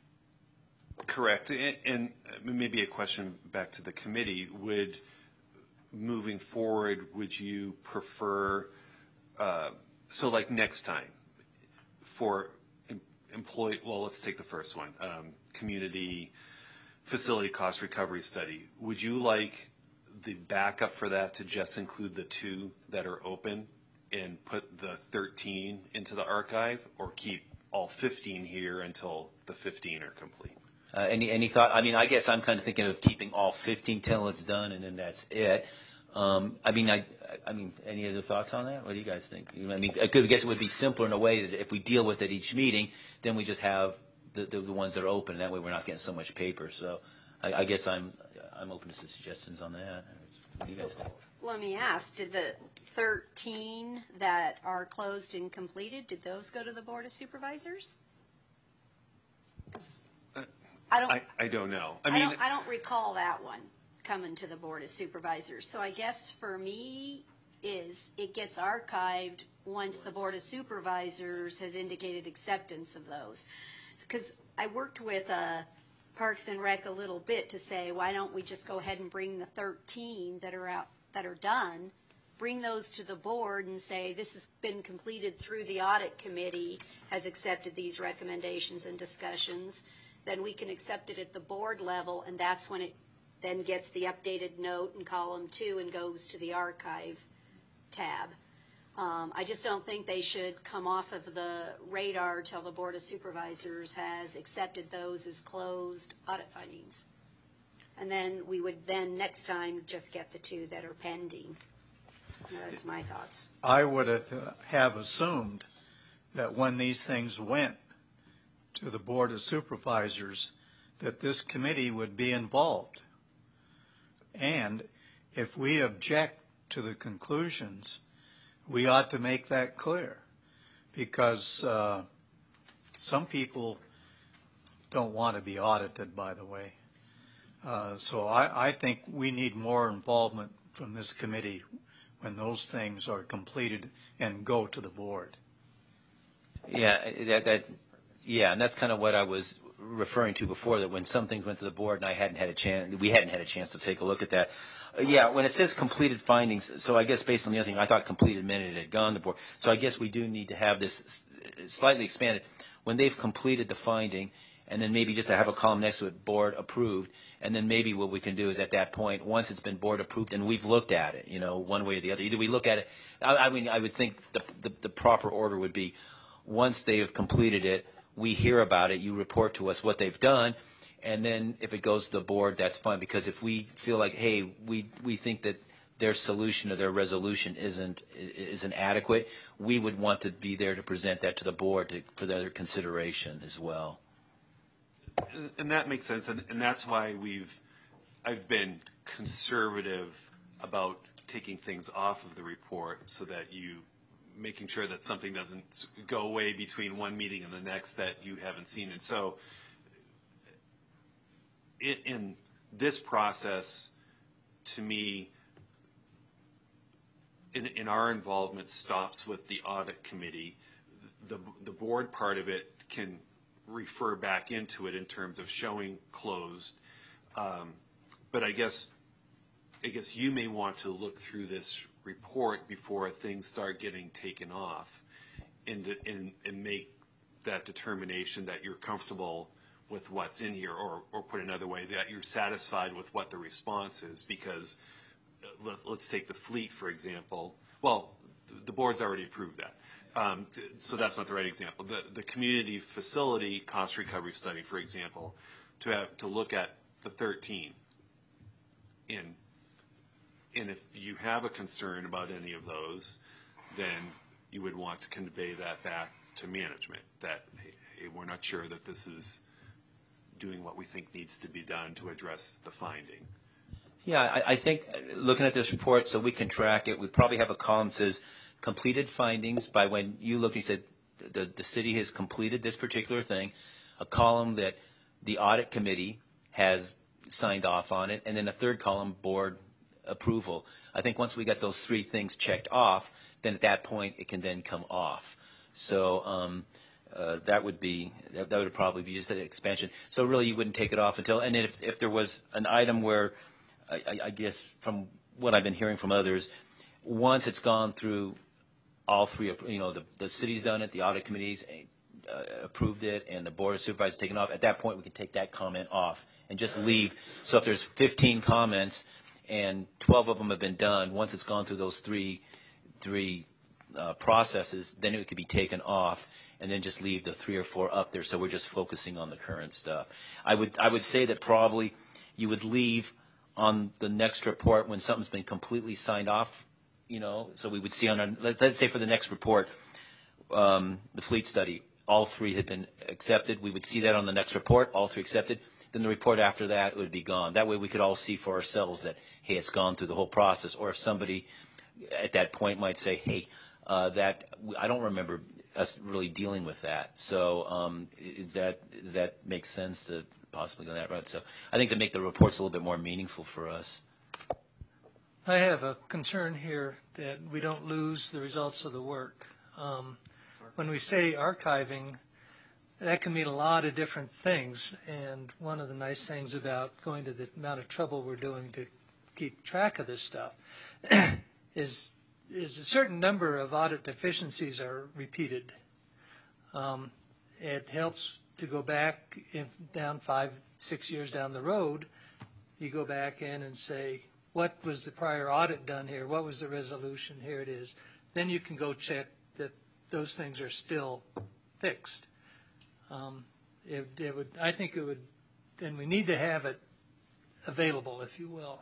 Correct. And, and maybe a question back to the committee. Would, moving forward, would you prefer, uh, so like next time, for em- employee, well, let's take the first one, um, community facility cost recovery study. Would you like the backup for that to just include the two that are open and put the thirteen into the archive, or keep all fifteen here until the fifteen are complete? Uh, any any thought? I mean, I guess I'm kind of thinking of keeping all fifteen till it's done, and then that's it. Um, I mean, I, I mean, any other thoughts on that? What do you guys think? You know, I mean, I could guess it would be simpler in a way that if we deal with it each meeting, then we just have the, the, the ones that are open. That way, we're not getting so much paper. So, I, I guess I'm I'm open to some suggestions on that. What do you guys think? Let me ask, did the thirteen that are closed and completed, did those go to the Board of Supervisors? I don't, I, I don't know. I I mean, don't, I don't recall that one coming to the Board of Supervisors. So I guess for me is it gets archived once the Board of Supervisors has indicated acceptance of those. Because I worked with a Parks and Rec a little bit to say, why don't we just go ahead and bring the thirteen that are out, that are done, bring those to the board and say, this has been completed through the audit committee, has accepted these recommendations and discussions, then we can accept it at the board level, and that's when it then gets the updated note in column two and goes to the archive tab. Um, I just don't think they should come off of the radar till the Board of Supervisors has accepted those as closed audit findings. And then we would then next time just get the two that are pending. That's my thoughts. I would have, have assumed that when these things went to the Board of Supervisors, that this committee would be involved. And if we object to the conclusions, we ought to make that clear, because uh, some people don't want to be audited, by the way. Uh, so I, I think we need more involvement from this committee when those things are completed and go to the board. Yeah, that, that, yeah, and that's kind of what I was referring to before, that when some things went to the board and I hadn't had a chance, we hadn't had a chance to take a look at that. Uh, yeah, when it says completed findings, so I guess based on the other thing, I thought completed meant it had gone to the board. So I guess we do need to have this slightly expanded. When they've completed the finding, and then maybe just to have a column next to it, board approved, and then maybe what we can do is at that point, once it's been board approved and we've looked at it, you know, one way or the other, either we look at it, I, I mean, I would think the, the, the proper order would be, once they have completed it, we hear about it, you report to us what they've done, and then if it goes to the board, that's fine, because if we feel like, hey, we, we think that their solution or their resolution isn't isn't adequate, we would want to be there to present that to the board to, for their consideration as well. And that makes sense, and, and that's why we've, I've been conservative about taking things off of the report so that you, making sure that something doesn't go away between one meeting and the next that you haven't seen. And so in, in this process, to me, in, in our involvement stops with the audit committee. The, the board part of it can refer back into it in terms of showing closed. Um, but I guess, I guess you may want to look through this report before things start getting taken off and, and, and make that determination that you're comfortable with what's in here, or, or put another way, that you're satisfied with what the response is. Because let, let's take the fleet, for example. Well, the board's already approved that. Um, so that's not the right example. The, the community facility cost recovery study, for example, to have, to look at the thirteen. And, and if you have a concern about any of those, then you would want to convey that back to management, that, hey, hey, we're not sure that this is doing what we think needs to be done to address the finding. Yeah, I, I think looking at this report so we can track it, we probably have a column that says completed findings by when you looked, you said the, the city has completed this particular thing, a column that the audit committee has signed off on it, and then a third column, board approval. I think once we got those three things checked off, then at that point it can then come off. So um, uh, that would be, that, that would probably be just an expansion. So really you wouldn't take it off until, and then if, if there was an item where, I, I, I guess from what I've been hearing from others, once it's gone through all three, you know, the, the city's done it, the audit committee's uh, approved it, and the board of supervisors taken off, at that point we can take that comment off and just leave. So if there's fifteen comments and twelve of them have been done, once it's gone through those three three uh, processes, then it could be taken off and then just leave the three or four up there, so we're just focusing on the current stuff. I would I would say that probably you would leave on the next report when something's been completely signed off, you know, so we would see on our, let's, let's say for the next report, um, the fleet study, all three had been accepted. We would see that on the next report, all three accepted. Then the report after that would be gone. That way we could all see for ourselves that, hey, it's gone through the whole process. Or if somebody at that point might say, hey, uh, that I don't remember us really dealing with that. So um, is that does that make sense to possibly go that route? So I think to make the reports a little bit more meaningful for us. I have a concern here that we don't lose the results of the work. Um, when we say archiving, that can mean a lot of different things. And one of the nice things about going to the amount of trouble we're doing to keep track of this stuff is is a certain number of audit deficiencies are repeated. Um, it helps to go back if down five, six years down the road. You go back in and say, what was the prior audit done here? What was the resolution? Here it is. Then you can go check that those things are still fixed. Um, it, it would, I think it would, and we need to have it available, if you will,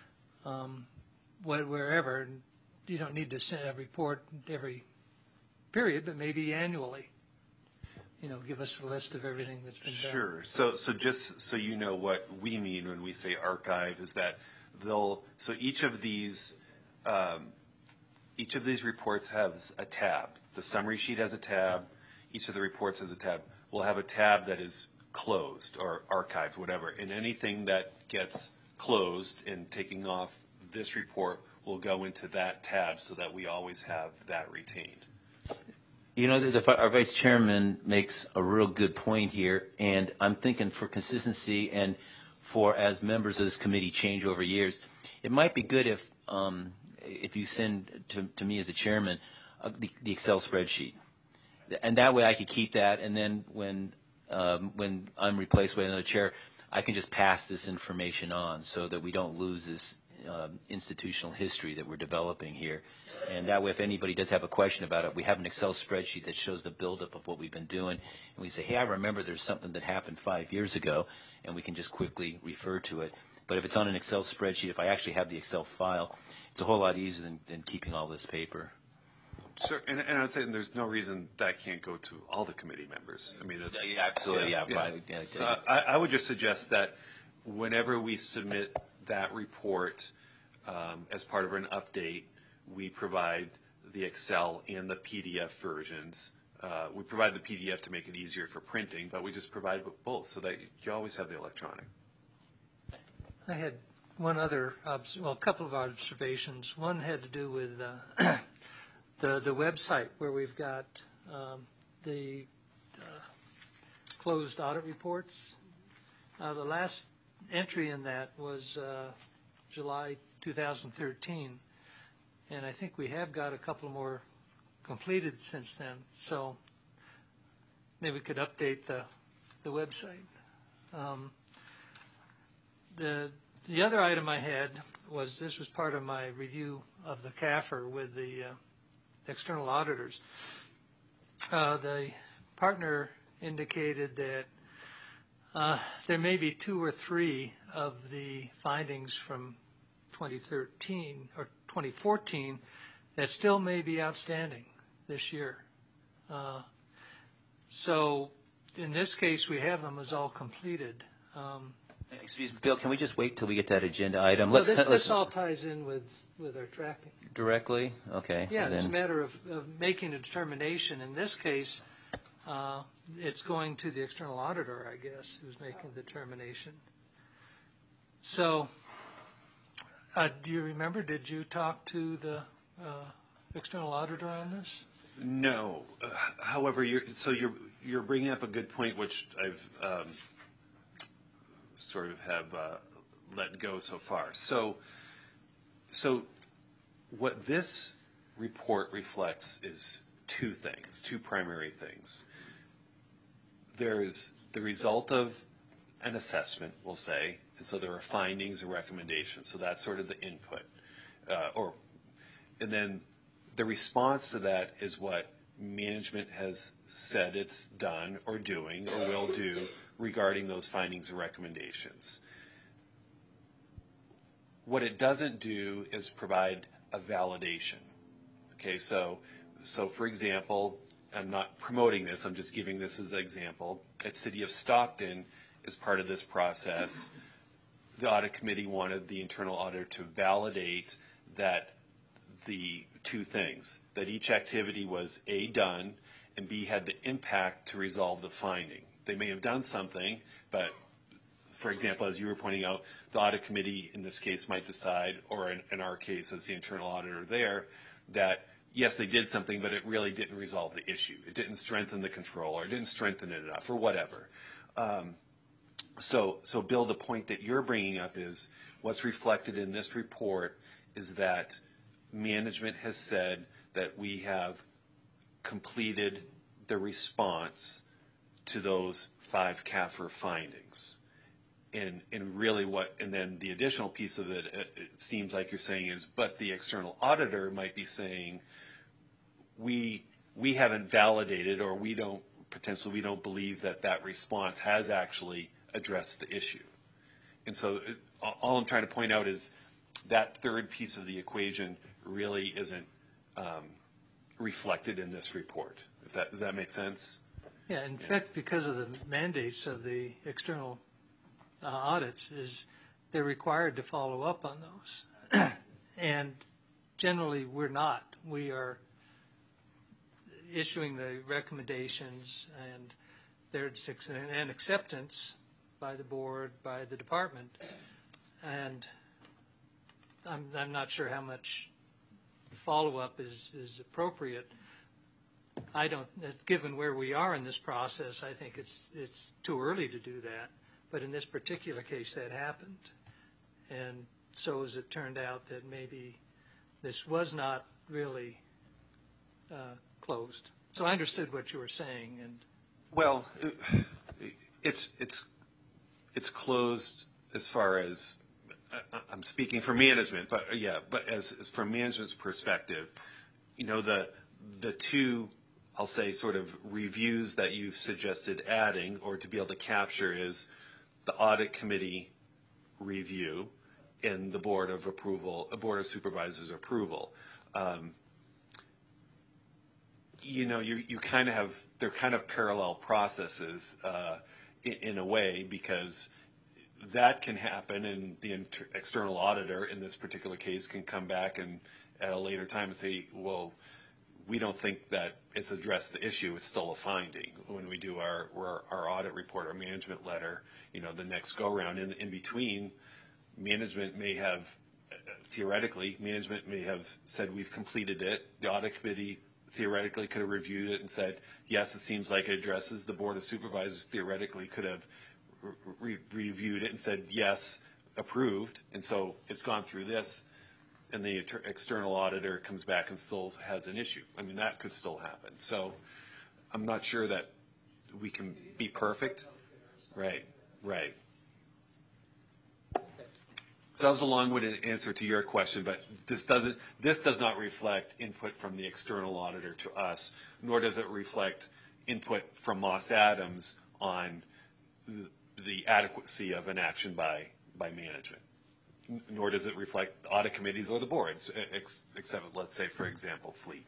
um, wh- wherever. You don't need to send a report every period, but maybe annually. You know, give us a list of everything that's been done. Sure. So, so just so you know what we mean when we say archive is that they'll, so each of these, um, each of these reports has a tab. The summary sheet has a tab. Each of the reports has a tab. We'll have a tab that is closed or archived, whatever. And anything that gets closed and taking off this report will go into that tab so that we always have that retained. You know, the, the, our vice chairman makes a real good point here, and I'm thinking for consistency and for as members of this committee change over years, it might be good if um, if you send to, to me as a chairman uh, the, the Excel spreadsheet, and that way I could keep that, and then when um, when I'm replaced by another chair, I can just pass this information on so that we don't lose this Um, institutional history that we're developing here. And that way, if anybody does have a question about it, we have an Excel spreadsheet that shows the buildup of what we've been doing. And we say, hey, I remember there's something that happened five years ago, and we can just quickly refer to it. But if it's on an Excel spreadsheet, if I actually have the Excel file, it's a whole lot easier than, than keeping all this paper. Sure, and, and I would say there's no reason that can't go to all the committee members. I mean, it's Yeah, absolutely, yeah. yeah. Right, yeah, So I, I would just suggest that whenever we submit that report um, as part of an update, we provide the Excel and the P D F versions. Uh, we provide the P D F to make it easier for printing, but we just provide both so that you always have the electronic. I had one other, obs- well, a couple of observations. One had to do with uh, the the website where we've got um, the uh, closed audit reports. Uh, the last entry in that was uh, July two thousand thirteen, and I think we have got a couple more completed since then. So maybe we could update the the website. Um, the the other item I had was this was part of my review of the C A F R with the uh, external auditors. Uh, the partner indicated that uh, there may be two or three of the findings from twenty thirteen or twenty fourteen that still may be outstanding this year. Uh, so in this case, we have them as all completed. Um, Excuse me, Bill, can we just wait till we get that agenda item? well, Let's, this, let's this all ties in with, with our tracking. directly? Okay. Yeah, it's a then. matter of, of making a determination. In this case, uh, it's going to the external auditor, I guess, who's making the determination. So, uh, do you remember, did you talk to the uh, external auditor on this? No. Uh, however, you're, so you're you're bringing up a good point, which I've um, sort of have uh, let go so far. So, so what this report reflects is two things, two primary things. There's the result of an assessment, we'll say, and so there are findings and recommendations. So that's sort of the input, uh, or and then the response to that is what management has said it's done or doing or will do regarding those findings and recommendations. What it doesn't do is provide a validation. Okay, so so for example, I'm not promoting this, I'm just giving this as an example. At City of Stockton, as part of this process, the audit committee wanted the internal auditor to validate that the two things, that each activity was A, done, and B, had the impact to resolve the finding. They may have done something, but for example, as you were pointing out, the audit committee in this case might decide, or in, in our case as the internal auditor there, that yes, they did something, but it really didn't resolve the issue. It didn't strengthen the control, or it didn't strengthen it enough, or whatever. Um, so, so Bill, the point that you're bringing up is what's reflected in this report is that management has said that we have completed the response to those five C A F R findings. And, and really what, and then the additional piece of it, it, it seems like you're saying is, but the external auditor might be saying, we, we haven't validated, or we don't, potentially we don't believe that that response has actually addressed the issue. And so it, all I'm trying to point out is that third piece of the equation really isn't um, reflected in this report. If that, does that make sense? Yeah, in fact, because of the mandates of the external uh, audits, is they're required to follow up on those. And generally, we're not. We are issuing the recommendations, and there's an acceptance by the board, by the department. And I'm, I'm not sure how much follow-up is, is appropriate. I don't, given where we are in this process, I think it's it's too early to do that. But in this particular case, that happened. And so as it turned out that maybe this was not really uh, closed. So I understood what you were saying. And well, it's it's it's closed as far as I'm speaking for management, but yeah, but as, as from management's perspective, you know, the the two, I'll say, sort of reviews that you've suggested adding or to be able to capture is the audit committee review and the board of approval, a board of supervisors approval. Um, you know, you you kind of have, they're kind of parallel processes uh, in, in a way, because that can happen, and the inter- external auditor in this particular case can come back and at a later time and say, well, we don't think that it's addressed the issue. It's still a finding. When we do our our, our audit report, our management letter, you know, the next go round, in in between, management may have, uh, theoretically, management may have said we've completed it. The audit committee theoretically could have reviewed it and said, yes, it seems like it addresses. The board of supervisors theoretically could have Re- reviewed it and said yes, approved, and so it's gone through this, and the inter- external auditor comes back and still has an issue. I mean, that could still happen. So I'm not sure that we can be perfect. Right, right. So that was a long-winded answer to your question, but this doesn't. This does not reflect input from the external auditor to us, nor does it reflect input from Moss Adams on the, the adequacy of an action by, by management, N- nor does it reflect the audit committees or the boards, ex- except, let's say, for example, Fleet.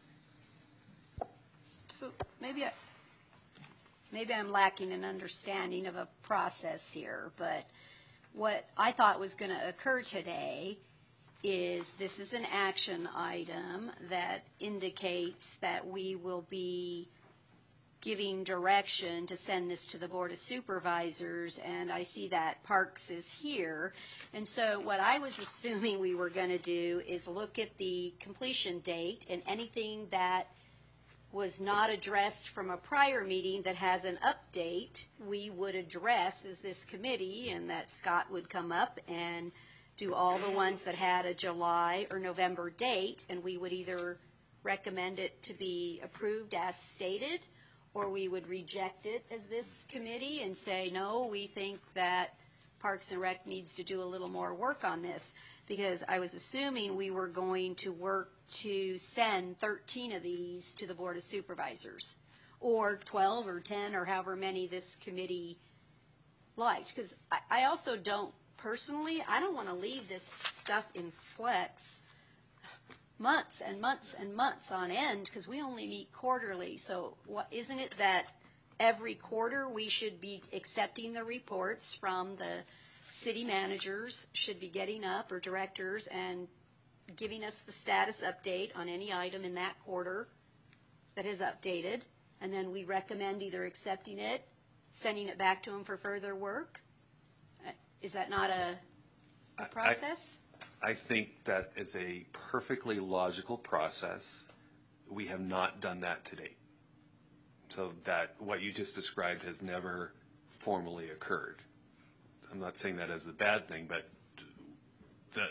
So maybe I, maybe I'm lacking an understanding of a process here, but what I thought was going to occur today is this is an action item that indicates that we will be giving direction to send this to the Board of Supervisors, and I see that Parks is here. And so what I was assuming we were going to do is look at the completion date, and anything that was not addressed from a prior meeting that has an update, we would address as this committee, and that Scott would come up and do all the ones that had a July or November date, and we would either recommend it to be approved as stated, or we would reject it as this committee and say, no, we think that Parks and Rec needs to do a little more work on this, because I was assuming we were going to work to send thirteen of these to the Board of Supervisors, or twelve or ten or however many this committee liked. Because I, I also don't, personally, I don't want to leave this stuff in flex months and months and months on end, because we only meet quarterly. So what, isn't it that every quarter we should be accepting the reports from the city managers, should be getting up, or directors, and giving us the status update on any item in that quarter that is updated, and then we recommend either accepting it, sending it back to them for further work? Is that not a, a process? I think that is a perfectly logical process. We have not done that to date. So that what you just described has never formally occurred. I'm not saying that as a bad thing, but the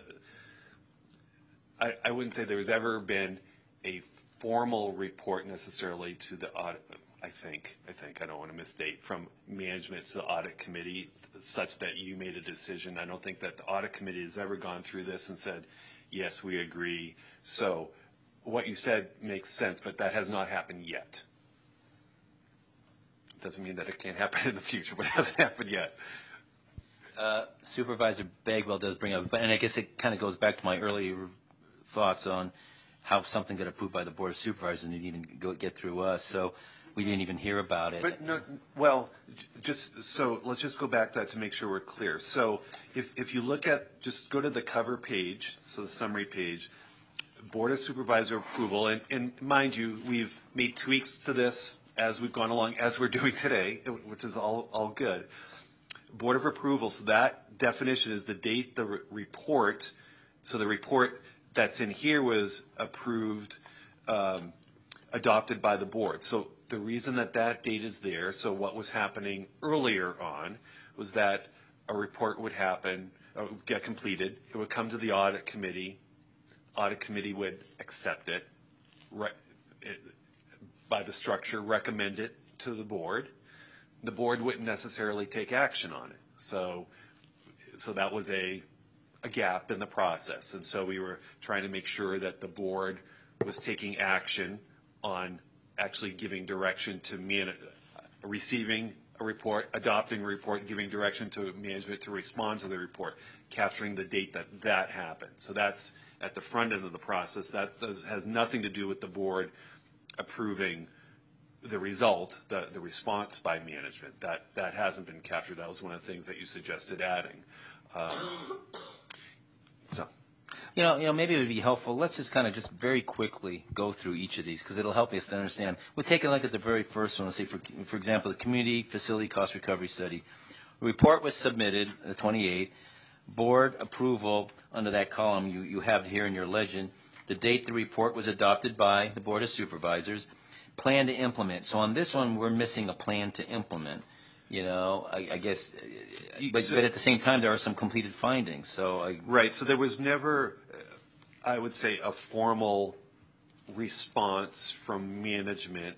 I, I wouldn't say there's ever been a formal report necessarily to the audit. I think I think I don't want to misstate from management to the audit committee, such that you made a decision. I don't think that the audit committee has ever gone through this and said, yes, we agree. So what you said makes sense, but that has not happened yet. Doesn't mean that it can't happen in the future, but it hasn't happened yet. Uh, Supervisor Bagwell does bring up, and I guess it kind of goes back to my earlier thoughts on how something got approved by the Board of Supervisors and didn't even go, get through us, so we didn't even hear about it. But no, well, j- just so let's just go back to that to make sure we're clear. So if if you look at, just go to the cover page, so the summary page, Board of Supervisor approval, and, and mind you, we've made tweaks to this as we've gone along, as we're doing today, which is all all good. Board of Approval, so that definition is the date the re- report, so the report that's in here was approved, um, adopted by the board. So the reason that that date is there, so what was happening earlier on was that a report would happen, or would get completed, it would come to the audit committee, audit committee would accept it, re- it by the structure, recommend it to the board. The board wouldn't necessarily take action on it. So, so that was a, a gap in the process. And so we were trying to make sure that the board was taking action on actually giving direction to man, receiving a report, adopting a report, giving direction to management to respond to the report, capturing the date that that happened. So that's at the front end of the process. That does, has nothing to do with the board approving the result, the, the response by management. That that hasn't been captured. That was one of the things that you suggested adding. Um, so, You know, you know, maybe it would be helpful. Let's just kind of just very quickly go through each of these because it'll help us to understand. We'll take a look at the very first one. Let's say, for for example, the Community Facility Cost Recovery Study. A report was submitted, the twenty-eighth. Board approval under that column you, you have here in your legend. The date the report was adopted by the Board of Supervisors. Plan to implement. So on this one, we're missing a plan to implement. You know, I, I guess, but, but at the same time, there are some completed findings. So I, right. So there was never, I would say, a formal response from management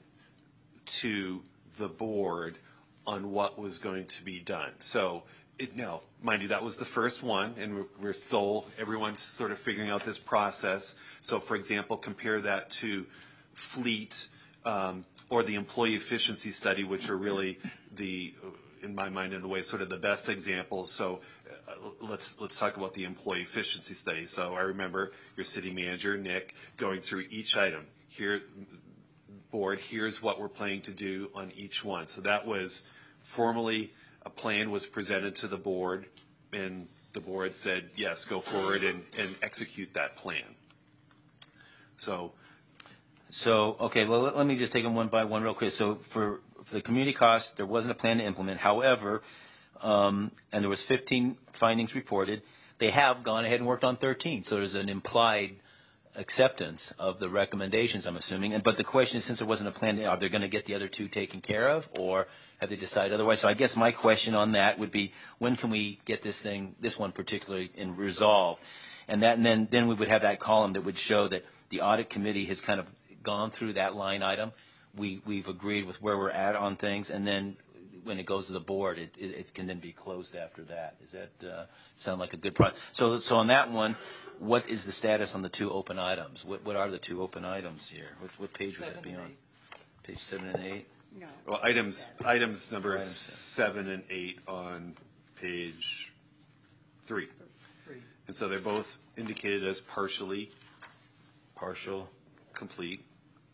to the board on what was going to be done. So it, now, mind you, that was the first one, and we're, we're still, everyone's sort of figuring out this process. So, for example, compare that to Fleet um, or the employee efficiency study, which are really the, in my mind, in a way, sort of the best examples. So uh, let's let's talk about the employee efficiency study. So I remember your city manager, Nick, going through each item. Here, board, here's what we're planning to do on each one. So that was formally, a plan was presented to the board, and the board said, yes, go forward and, and execute that plan. So, so okay, well, let, let me just take them one by one real quick. So for, for the community costs, there wasn't a plan to implement. However, um, and there was fifteen findings reported. They have gone ahead and worked on thirteen. So there's an implied acceptance of the recommendations, I'm assuming. And but the question is, since there wasn't a plan, are they going to get the other two taken care of, or have they decided otherwise? So I guess my question on that would be, when can we get this thing, this one particularly, in resolve? And that, and then then we would have that column that would show that the audit committee has kind of gone through that line item. We we've agreed with where we're at on things, and then when it goes to the board, it it, it can then be closed after that. Does that uh, sound like a good process? So so on that one, what is the status on the two open items? What what are the two open items here? What, what page would that be on? Page seven and eight. No. well, items items number Items seven and eight on page three. Three. And so they're both indicated as partially Partial. complete.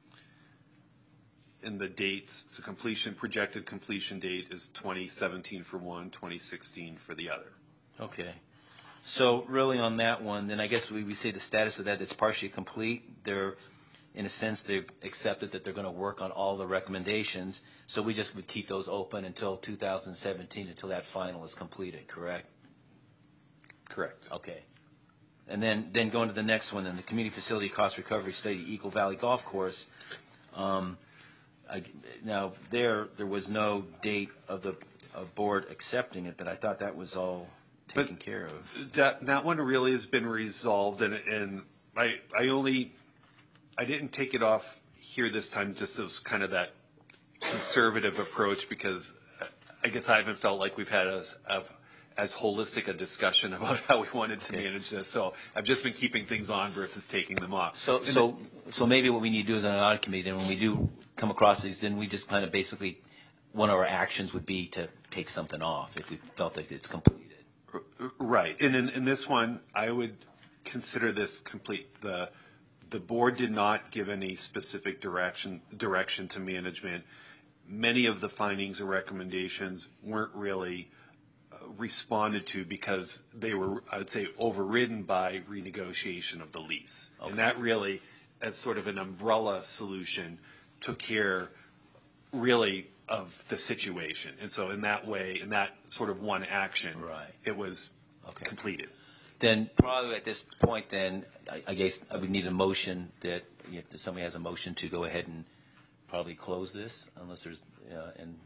And the dates, so completion, projected completion date is twenty seventeen for one, twenty sixteen for the other. Okay. So really on that one, then I guess we, we say the status of that, it's partially complete. They're, in a sense, they've accepted that they're going to work on all the recommendations. So we just would keep those open until two thousand seventeen, until that final is completed, correct? Correct. Okay. and then, then going to the next one, then the Community Facility Cost Recovery Study, Eagle Valley Golf Course. Um, I, now, there, there was no date of the of board accepting it, but I thought that was all taken But care of. That, that one really has been resolved, and, and I, I only, I didn't take it off here this time, just as kind of that conservative approach, because I guess I haven't felt like we've had a, a as holistic a discussion about how we wanted to Okay. manage this. So I've just been keeping things on versus taking them off. So, so, so maybe what we need to do is on an audit committee, then when we do come across these, then we just kind of basically, one of our actions would be to take something off if we felt like it's completed. Right. And in, in this one, I would consider this complete. The, the board did not give any specific direction, direction to management. Many of the findings or recommendations weren't really responded to because they were, I would say, overridden by renegotiation of the lease. Okay. And that really, as sort of an umbrella solution, took care really of the situation. And so in that way, in that sort of one action, Right. it was Okay. completed. Then probably at this point, then, I, I guess I would need a motion that, if somebody has a motion to go ahead and probably close this, unless there's, uh, and.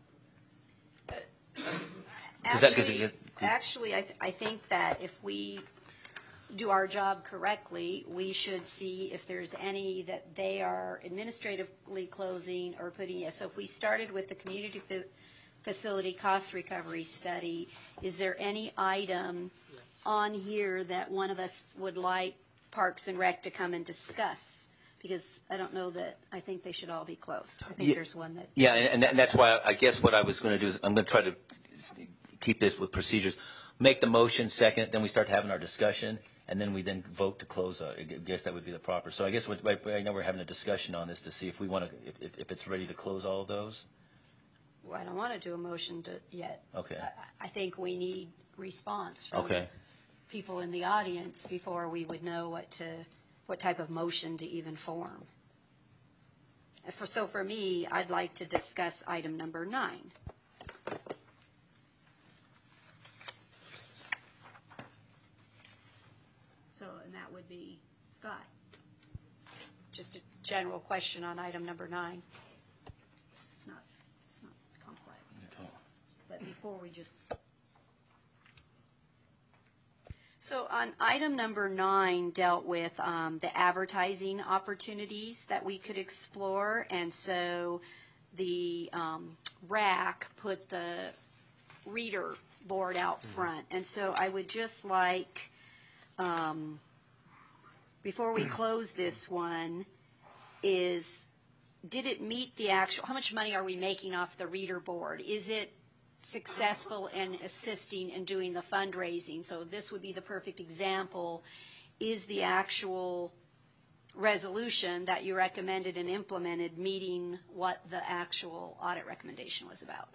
Is that 'cause it Actually, get- actually, I, th- I think that if we do our job correctly, we should see if there's any that they are administratively closing or putting, yes. So if we started with the community fa- facility cost recovery study, is there any item on here that one of us would like Parks and Rec to come and discuss? Because I don't know that, I think they should all be closed. I think Yeah. there's one that. Yeah, and, and that's why I guess what I was going to do is I'm going to try to keep this with procedures. Make the motion second, then we start having our discussion, and then we then vote to close. Uh, I guess that would be the proper. So I guess what, I know we're having a discussion on this to see if we want to, if, if, if it's ready to close all of those. Well, I don't want to do a motion to, yet. Okay. I, I think we need response from Okay. people in the audience before we would know what to, what type of motion to even form. For, so for me, I'd like to discuss item number nine. So, and that would be Scott. Just a general question on item number nine. It's not, it's not complex. Okay. But before we just. So on item number nine dealt with um, the advertising opportunities that we could explore. And so the um, R A C put the reader board out front. And so I would just like, um, before we close this one, is did it meet the actual, how much money are we making off the reader board? Is it successful in assisting in doing the fundraising? So this would be the perfect example. Is the actual resolution that you recommended and implemented meeting what the actual audit recommendation was about?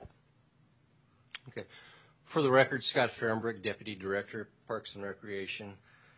Okay. For the record, Scott Fehrenberg, Deputy Director, Parks and Recreation.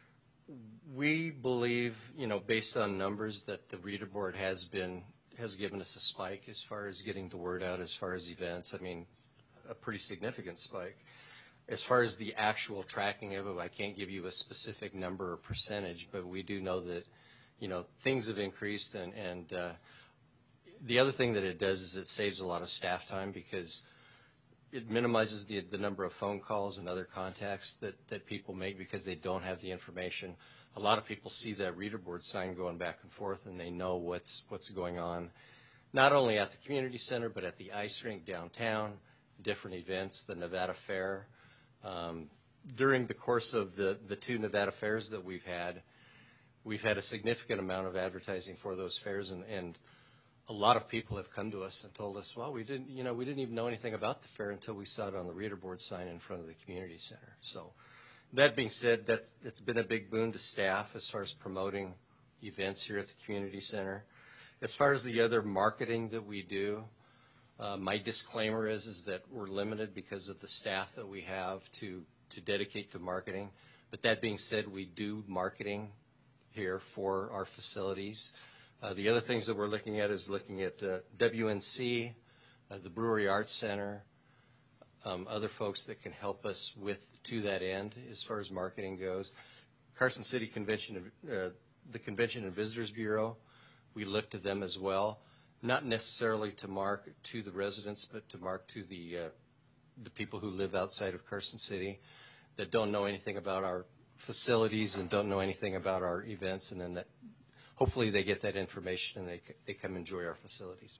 We believe, you know, based on numbers, that the reader board has been, has given us a spike as far as getting the word out, as far as events. I mean, a pretty significant spike. As far as the actual tracking of it, I can't give you a specific number or percentage, but we do know that, you know, things have increased. And, and uh, the other thing that it does is it saves a lot of staff time, because it minimizes the, the number of phone calls and other contacts that, that people make because they don't have the information. A lot of people see that reader board sign going back and forth, and they know what's, what's going on, not only at the community center, but at the ice rink downtown, different events, the Nevada Fair. Um, during the course of the, the two Nevada fairs that we've had, we've had a significant amount of advertising for those fairs, and, and a lot of people have come to us and told us, well, we didn't, you know, we didn't even know anything about the fair until we saw it on the reader board sign in front of the community center. So that being said, that's, it's been a big boon to staff as far as promoting events here at the community center. As far as the other marketing that we do, uh, my disclaimer is, is that we're limited because of the staff that we have to, to dedicate to marketing. But that being said, we do marketing here for our facilities. Uh, the other things that we're looking at is looking at uh, W N C, uh, the Brewery Arts Center, um, other folks that can help us with to that end as far as marketing goes. Carson City Convention, uh, the Convention and Visitors Bureau, we look to them as well, not necessarily to mark to the residents, but to mark to the uh, the people who live outside of Carson City that don't know anything about our facilities and don't know anything about our events, and then that hopefully they get that information and they they come enjoy our facilities.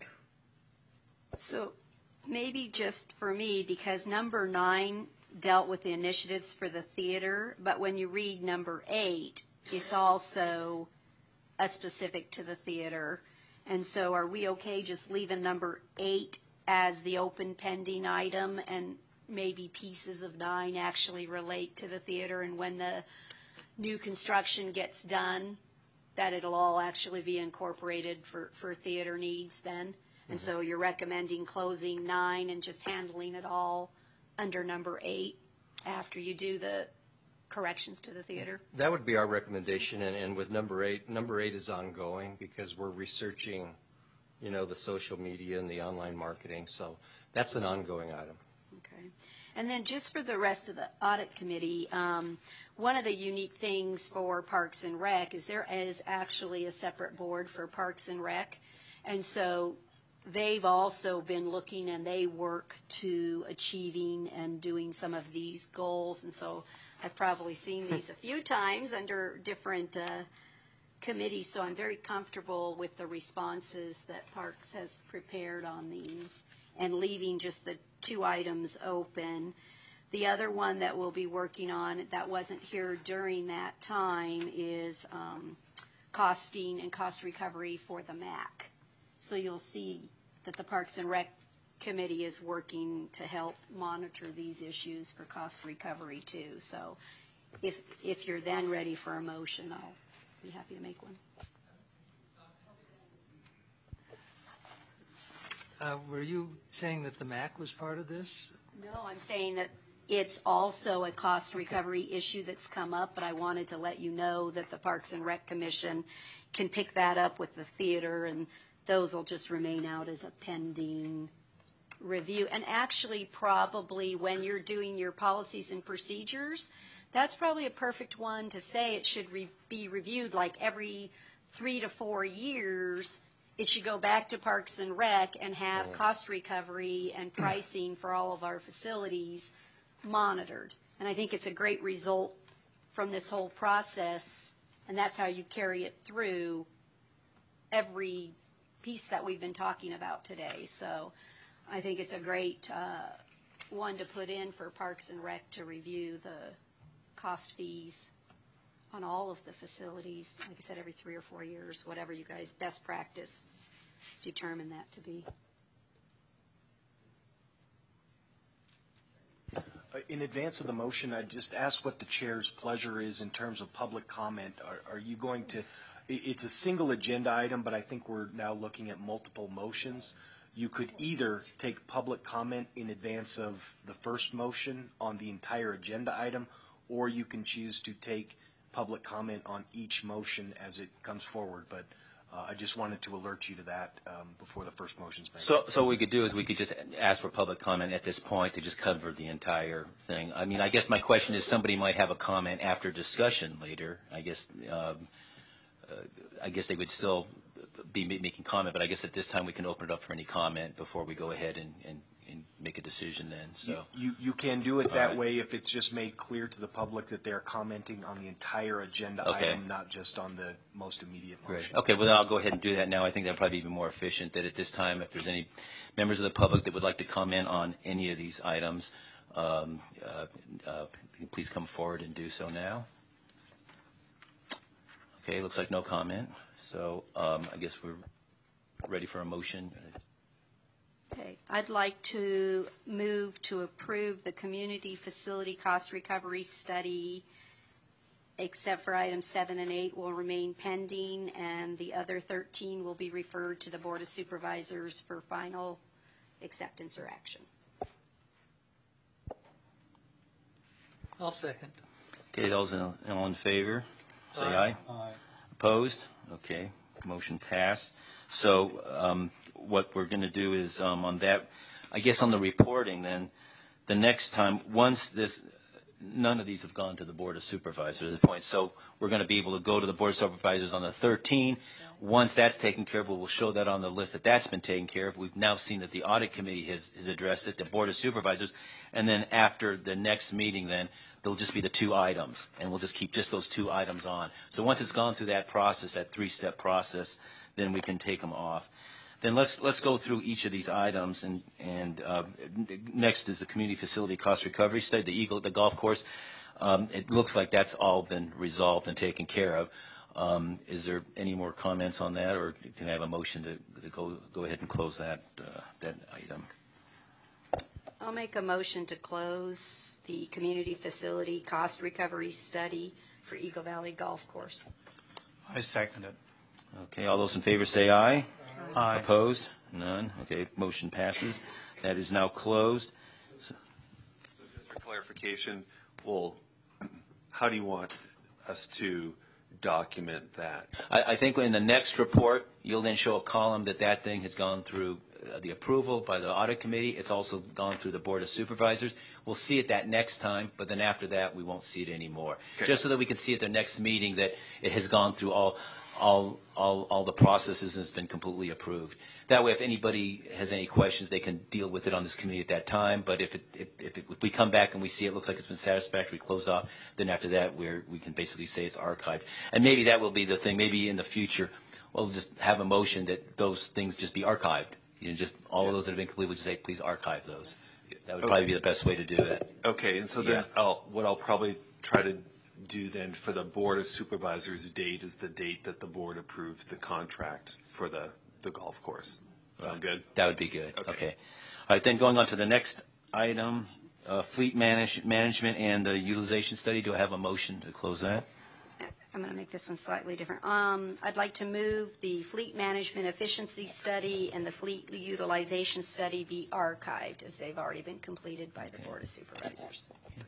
So maybe just for me, because number nine dealt with the initiatives for the theater, but when you read number eight, it's also a specific to the theater. And so are we okay just leaving number eight as the open pending item, and maybe pieces of nine actually relate to the theater, and when the new construction gets done, that it'll all actually be incorporated for, for theater needs then? And so you're recommending closing nine and just handling it all under number eight after you do the corrections to the theater? That would be our recommendation, and, and with number eight, number eight is ongoing because we're researching, you know, the social media and the online marketing, so that's an ongoing item. Okay. And then just for the rest of the audit committee, um, one of the unique things for Parks and Rec is there is actually a separate board for Parks and Rec, and so they've also been looking, and they work to achieving and doing some of these goals. And so I've probably seen these a few times under different uh, committees, so I'm very comfortable with the responses that Parks has prepared on these, and leaving just the two items open. The other one that we'll be working on that wasn't here during that time is um, costing and cost recovery for the M A C. So you'll see that the Parks and Rec Committee is working to help monitor these issues for cost recovery too. So if if you're then ready for a motion, I'll be happy to make one. Uh, were you saying that the M A C was part of this? No, I'm saying that it's also a cost recovery issue that's come up, but I wanted to let you know that the Parks and Rec Commission can pick that up with the theater, and those will just remain out as a pending review. And actually, probably when you're doing your policies and procedures, that's probably a perfect one to say it should re- be reviewed like every three to four years. It should go back to Parks and Rec and have oh. cost recovery and pricing for all of our facilities monitored. And I think it's a great result from this whole process, and that's how you carry it through every piece that we've been talking about today. So I think it's a great uh, one to put in for Parks and Rec to review the cost fees on all of the facilities. Like I said, every three or four years, whatever you guys best practice determine that to be. In advance of the motion, I'd just ask what the chair's pleasure is in terms of public comment. Are, are you going to, it's a single agenda item, but I think we're now looking at multiple motions. You could either take public comment in advance of the first motion on the entire agenda item, or you can choose to take public comment on each motion as it comes forward. But uh, I just wanted to alert you to that um, before the first motion's made. So, so what we could do is we could just ask for public comment at this point to just cover the entire thing. I mean, I guess my question is, somebody might have a comment after discussion later. I guess, um, uh, I guess they would still be making comment, but I guess at this time we can open it up for any comment before we go ahead and, and, and make a decision then. So you, you, you can do it that right. way if it's just made clear to the public that they're commenting on the entire agenda okay. item, not just on the most immediate motion. Great. Okay, well then I'll go ahead and do that now. I think that would probably be more efficient, that at this time, if there's any members of the public that would like to comment on any of these items, um, uh, uh, please come forward and do so now. Okay, looks like no comment. So um, I guess we're ready for a motion. Okay, I'd like to move to approve the community facility cost recovery study, except for items seven and eight will remain pending, and the other thirteen will be referred to the Board of Supervisors for final acceptance or action. I'll second. Okay, those in, all in favor, say aye. Aye. Aye. Opposed? Okay, motion passed. So um, what we're going to do is um, on that, I guess on the reporting then, the next time, once this none of these have gone to the Board of Supervisors at this point. So we're going to be able to go to the Board of Supervisors on the thirteenth. Once that's taken care of, we'll show that on the list that that's been taken care of. We've now seen that the Audit Committee has, has addressed it, the Board of Supervisors, and then after the next meeting then, there'll just be the two items, and we'll just keep just those two items on. So once it's gone through that process, that three-step process, then we can take them off. Then let's let's go through each of these items, and and uh, next is the community facility cost recovery study, the Eagle, the golf course. Um, it looks like that's all been resolved and taken care of. Um, is there any more comments on that, or can I have a motion to, to go go ahead and close that uh, that item? I'll make a motion to close the community facility cost recovery study for Eagle Valley Golf Course. I second it. Okay, all those in favor say aye. Aye. Opposed? None. Okay, motion passes. That is now closed. So, So just for clarification, well, how do you want us to document that? I, I think in the next report, you'll then show a column that that thing has gone through uh, the approval by the Audit Committee. It's also gone through the Board of Supervisors. We'll see it that next time, but then after that, we won't see it anymore. Okay. Just so that we can see at the next meeting that it has gone through all all all all the processes and has been completely approved. That way, if anybody has any questions, they can deal with it on this committee at that time. But if it, if, if, it, if we come back and we see it looks like it's been satisfactory, closed off, then after that, we're, we can basically say it's archived. And maybe that will be the thing. Maybe in the future, we'll just have a motion that those things just be archived. You know, just all of those that have been completed, we'll just say, please archive those. That would probably be the best way to do it. Okay, and so then Yeah. I'll, what I'll probably try to do then for the Board of Supervisors date is the date that the board approved the contract for the, the golf course. Sound good? That would be good. Okay. Okay. All right, then going on to the next item, uh, fleet manage, management and the utilization study. Do I have a motion to close that? I'm going to make this one slightly different. Um, I'd like to move the fleet management efficiency study and the fleet utilization study be archived, as they've already been completed by the Board of Supervisors.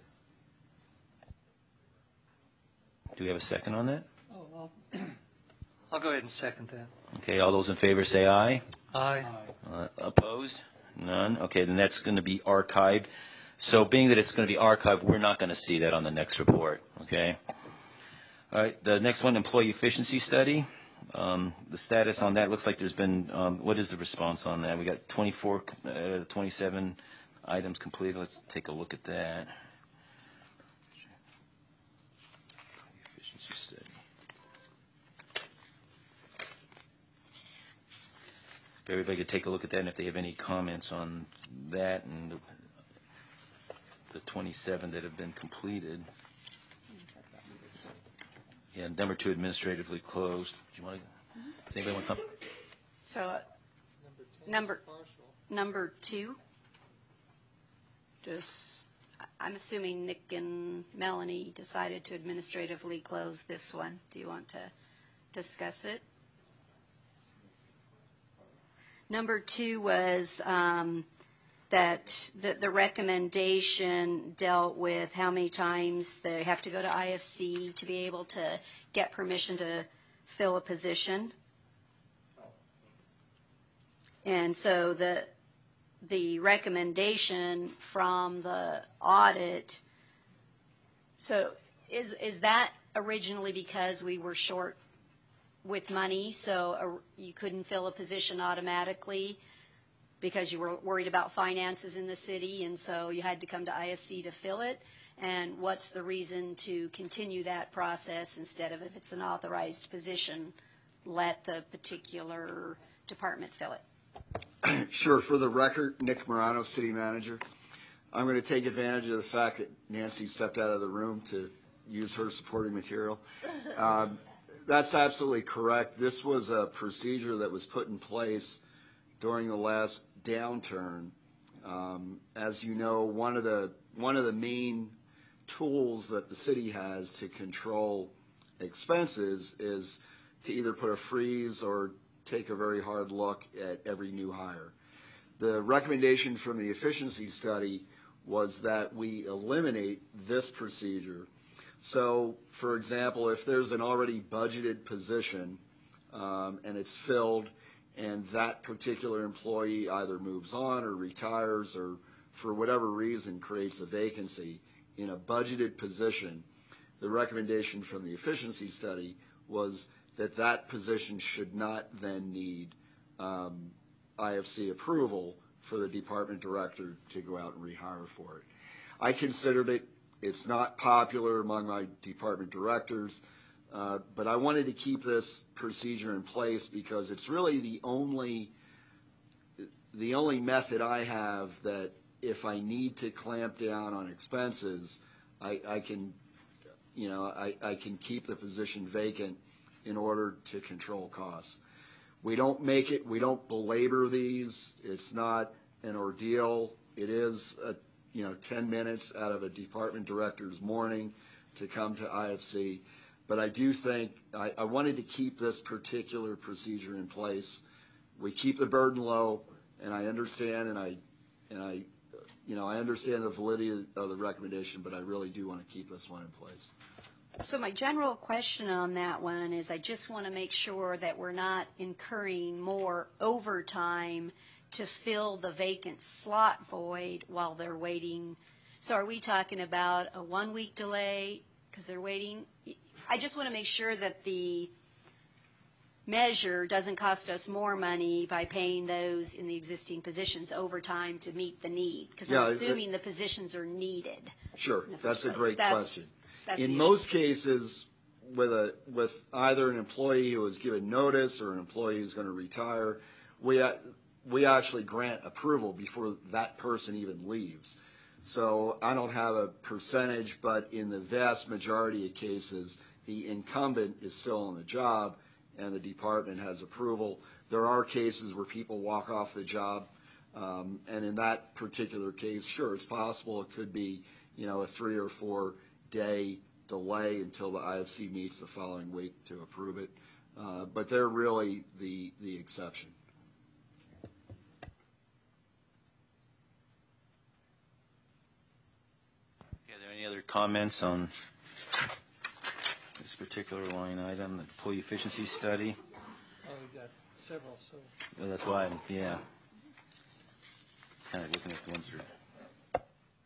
Do we have a second on that? Oh, I'll, I'll go ahead and second that. Okay, all those in favor say aye. Aye. Uh, opposed? None? Okay, then that's going to be archived. So being that it's going to be archived, we're not going to see that on the next report, okay? All right, the next one, employee efficiency study. Um, the status on that looks like there's been, um, what is the response on that? We got twenty-four, uh, twenty-seven items completed. Let's take a look at that. Efficiency study. If everybody could take a look at that, and if they have any comments on that and the, the twenty-seven that have been completed. Yeah, number two, administratively closed. Do you want to, does anybody want to come? So, uh, number, number two, just, I'm assuming Nick and Melanie decided to administratively close this one. Do you want to discuss it? Number two was um, that the, the recommendation dealt with how many times they have to go to I F C to be able to get permission to fill a position. And so the the recommendation from the audit, so is is that originally because we were short with money, so uh, you couldn't fill a position automatically because you were worried about finances in the city, and so you had to come to I F C to fill it? And what's the reason to continue that process instead of, if it's an authorized position, let the particular department fill it? Sure. For the record, Nick Morano, City Manager. I'm going to take advantage of the fact that Nancy stepped out of the room to use her supporting material. Um, that's absolutely correct. This was a procedure that was put in place during the last downturn. Um, as you know, one of the one of the main tools that the city has to control expenses is to either put a freeze or take a very hard look at every new hire. The recommendation from the efficiency study was that we eliminate this procedure. So, for example, if there's an already budgeted position um, and it's filled, and that particular employee either moves on or retires or for whatever reason creates a vacancy, in a budgeted position, the recommendation from the efficiency study was that that position should not then need um, I F C approval for the department director to go out and rehire for it. I considered it. It's not popular among my department directors, uh, but I wanted to keep this procedure in place because it's really the only the only method I have that if I need to clamp down on expenses, I, I can, you know, I, I can keep the position vacant in order to control costs. We don't make it, we don't belabor these. It's not an ordeal. It is, a, you know, ten minutes out of a department director's morning to come to I F C. But I do think, I, I wanted to keep this particular procedure in place. We keep the burden low, and I understand, and I, and I, you know, I understand the validity of the recommendation, but I really do want to keep this one in place. So my general question on that one is I just want to make sure that we're not incurring more overtime to fill the vacant slot void while they're waiting. So are we talking about a one-week delay because they're waiting? I just want to make sure that the measure doesn't cost us more money by paying those in the existing positions overtime to meet the need, because Yeah, I'm it- assuming the positions are needed. Sure, in the that's first a place. great That's- question. that's In the most issue. cases, with a with either an employee who was given notice or an employee who's going to retire, we a- we actually grant approval before that person even leaves. So I don't have a percentage, but in the vast majority of cases, the incumbent is still on the job and the department has approval. There are cases where people walk off the job, um, and in that particular case, sure, it's possible it could be, you know, a three or four day delay until the I F C meets the following week to approve it. Uh, but they're really the, the exception. Okay, are there any other comments on this particular line item, the employee efficiency study? Oh, we've got several, so. Oh, that's why, I'm- yeah. It's kind of looking at the ones that are.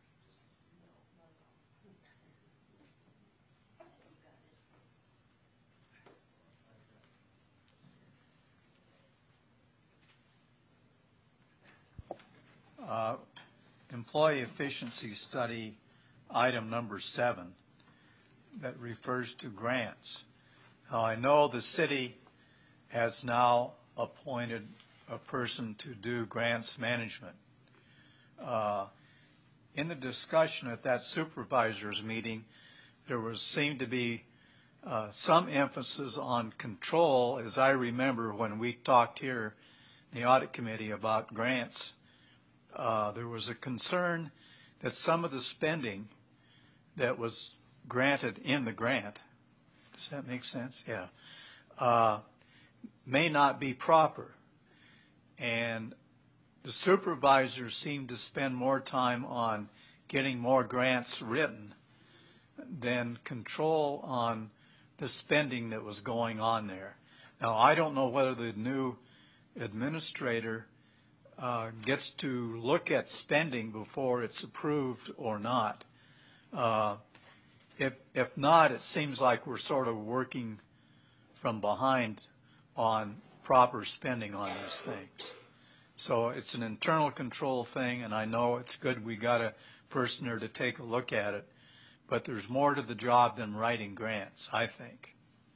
Uh, Employee efficiency study, item number seven, that refers to grants. Now, I know the city has now appointed a person to do grants management. Uh, in the discussion at that supervisors meeting, there was seemed to be uh, some emphasis on control, as I remember when we talked here in the audit committee about grants. Uh, there was a concern that some of the spending that was granted in the grant, does that make sense? Yeah, uh, may not be proper. And the supervisors seemed to spend more time on getting more grants written than control on the spending that was going on there. Now, I don't know whether the new administrator uh, gets to look at spending before it's approved or not. Uh, if, if not, it seems like we're sort of working from behind on proper spending on these things. So it's an internal control thing, and I know it's good we got a person there to take a look at it, but there's more to the job than writing grants, I think.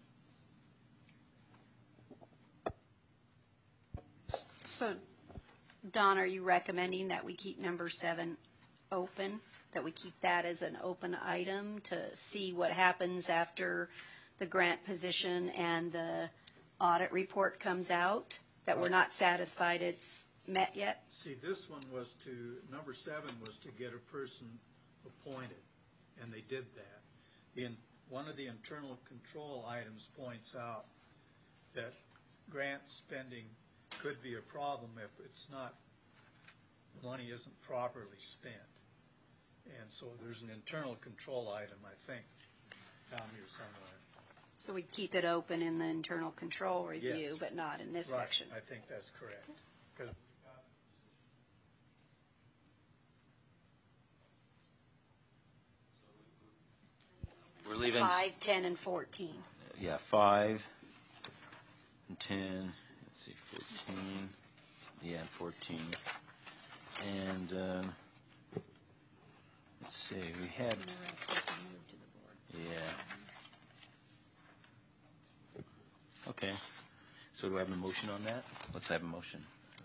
So, Don, are you recommending that we keep number seven open, that we keep that as an open item to see what happens after the grant position and the audit report comes out, that we're not satisfied it's met yet? See, this one was to, number seven was to get a person appointed, and they did that. In one of the internal control items points out that grant spending could be a problem if it's not, the money isn't properly spent. And so there's an internal control item, I think, down here somewhere. So we keep it open in the internal control review, Yes. but not in this Right, section? I think that's correct. 'Cause We're leaving. s- Five, ten, and fourteen. Yeah, five and ten. Let's see, fourteen. Yeah, and fourteen. And um, let's see, we had. Yeah. Okay. So do I have a motion on that? Let's have a motion.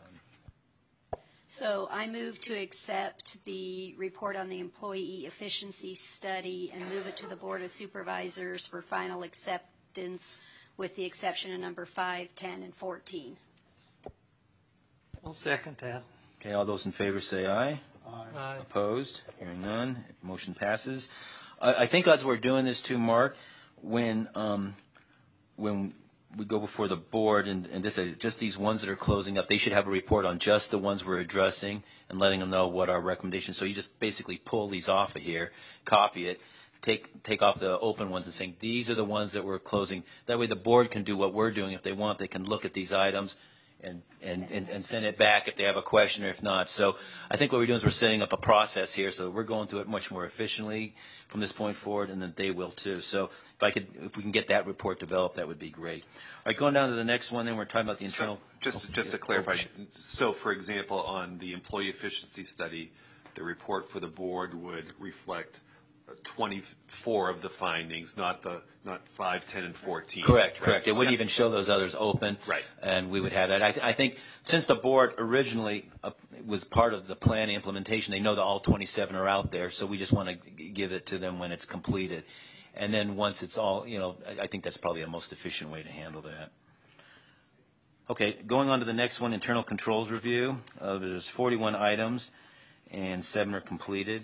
So I move to accept the report on the employee efficiency study and move it to the Board of Supervisors for final acceptance with the exception of number five, ten, and fourteen. I'll second that. Okay, all those in favor say aye. Aye. Opposed? Hearing none. Motion passes. I, I think as we're doing this too, Mark, when um, when we go before the board and, and this is just these ones that are closing up, they should have a report on just the ones we're addressing and letting them know what our recommendations. So you just basically pull these off of here, copy it, take take off the open ones and saying these are the ones that we're closing. That way the board can do what we're doing. If they want, they can look at these items and, and, and, and send it back if they have a question or if not. So I think what we're doing is we're setting up a process here so we're going through it much more efficiently from this point forward, and then they will too. So if I could, if we can get that report developed, that would be great. All right, going down to the next one, then we're talking about the internal. Just, just to clarify, so for example, on the employee efficiency study, the report for the board would reflect twenty-four of the findings, not the, not five, ten, and fourteen. Correct, right? correct. It wouldn't even show those others open. Right. And we would have that. I, th- I think since the board originally uh, was part of the plan implementation, they know that all twenty-seven are out there, so we just want to g- give it to them when it's completed. And then once it's all, you know, I, I think that's probably the most efficient way to handle that. Okay, going on to the next one, internal controls review. Uh, there's forty-one items, and seven are completed.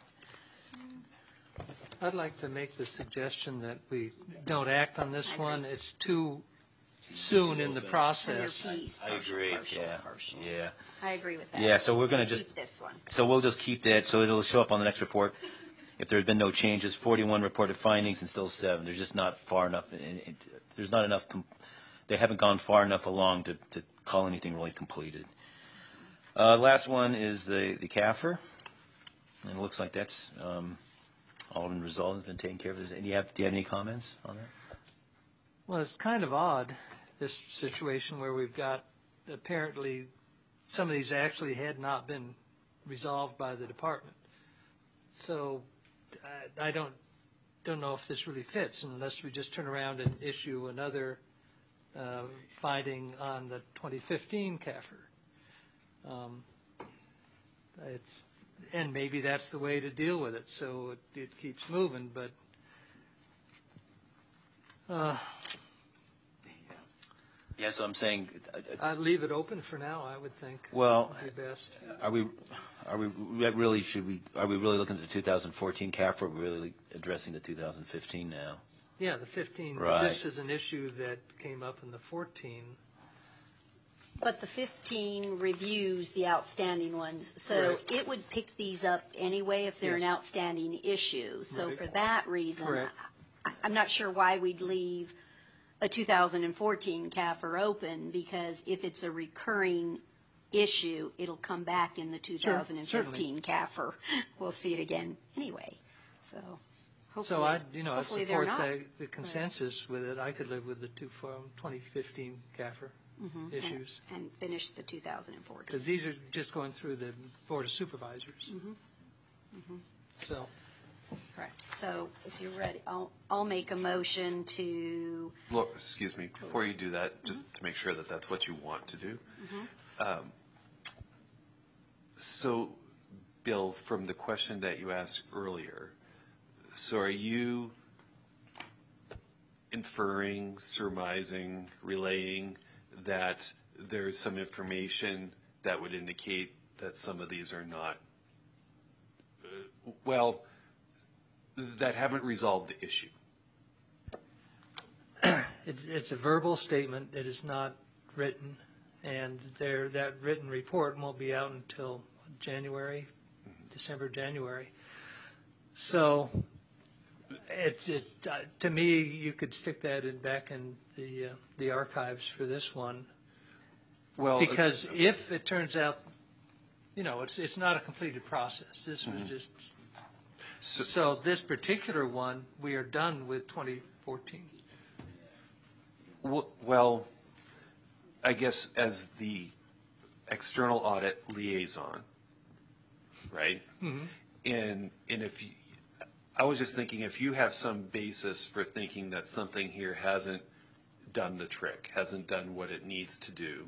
I'd like to make the suggestion that we don't act on this one. It's too soon in the process. Under P's, I partial, agree, partial, yeah, partial. yeah. I agree with that. Yeah, so we're going to just, Keep this one. so we'll just keep that, so it'll show up on the next report. If there have been no changes, forty-one reported findings and still seven. There's just not far enough, it- it- there's not enough, com- they haven't gone far enough along to, to call anything really completed. Uh, last one is the, the C A F R, and it looks like that's um, all been resolved and been taken care of. Is- Do you have, do you have any comments on that? Well, it's kind of odd, this situation where we've got apparently some of these actually had not been resolved by the department. So I, I don't don't know if this really fits unless we just turn around and issue another uh, finding on the twenty fifteen C A F R. Um, it's and maybe that's the way to deal with it. So it, it keeps moving, but. Uh, Yeah, so I'm saying, uh, uh, I'd leave it open for now, I would think. Well, Would be best. are we, are we really, should we, are we really looking at the two thousand fourteen C A F R, or are we really addressing the two thousand fifteen now? Yeah, the fifteen, but Right. this is an issue that came up in the fourteen. But the fifteen reviews the outstanding ones, so Correct. it would pick these up anyway if they're an Yes. outstanding issue. So Right. for that reason, Correct. I- I'm not sure why we'd leave a two thousand fourteen C A F R open, because if it's a recurring issue, it'll come back in the two thousand fifteen C A F R. We'll see it again anyway, so hopefully, So I, you know, I hopefully they're support not. the, the consensus with it. I could live with the two, from twenty fifteen C A F R Mhm. issues. And and finish the two thousand fourteen. Because these are just going through the Board of Supervisors. Mm-hmm. So, Correct. So if you're ready, I'll, I'll make a motion to, Look, excuse me, before you do that, just to make sure that that's what you want to do. Um, So, Bill, from the question that you asked earlier, so are you inferring, surmising, relaying that there's some information that would indicate that some of these are not, uh, well, that haven't resolved the issue? it's, it's a verbal statement. It is not written. And there, that written report won't be out until January, December, January. So it, it, uh, to me, you could stick that in back in the, uh, the archives for this one. Well, Because if it turns out, you know, it's, it's not a completed process. This was Mhm. just So- So this particular one, we are done with twenty fourteen. W- Well, I guess as the external audit liaison, right? Mm-hmm. And, and if, you- I was just thinking, if you have some basis for thinking that something here hasn't done the trick, hasn't done what it needs to do,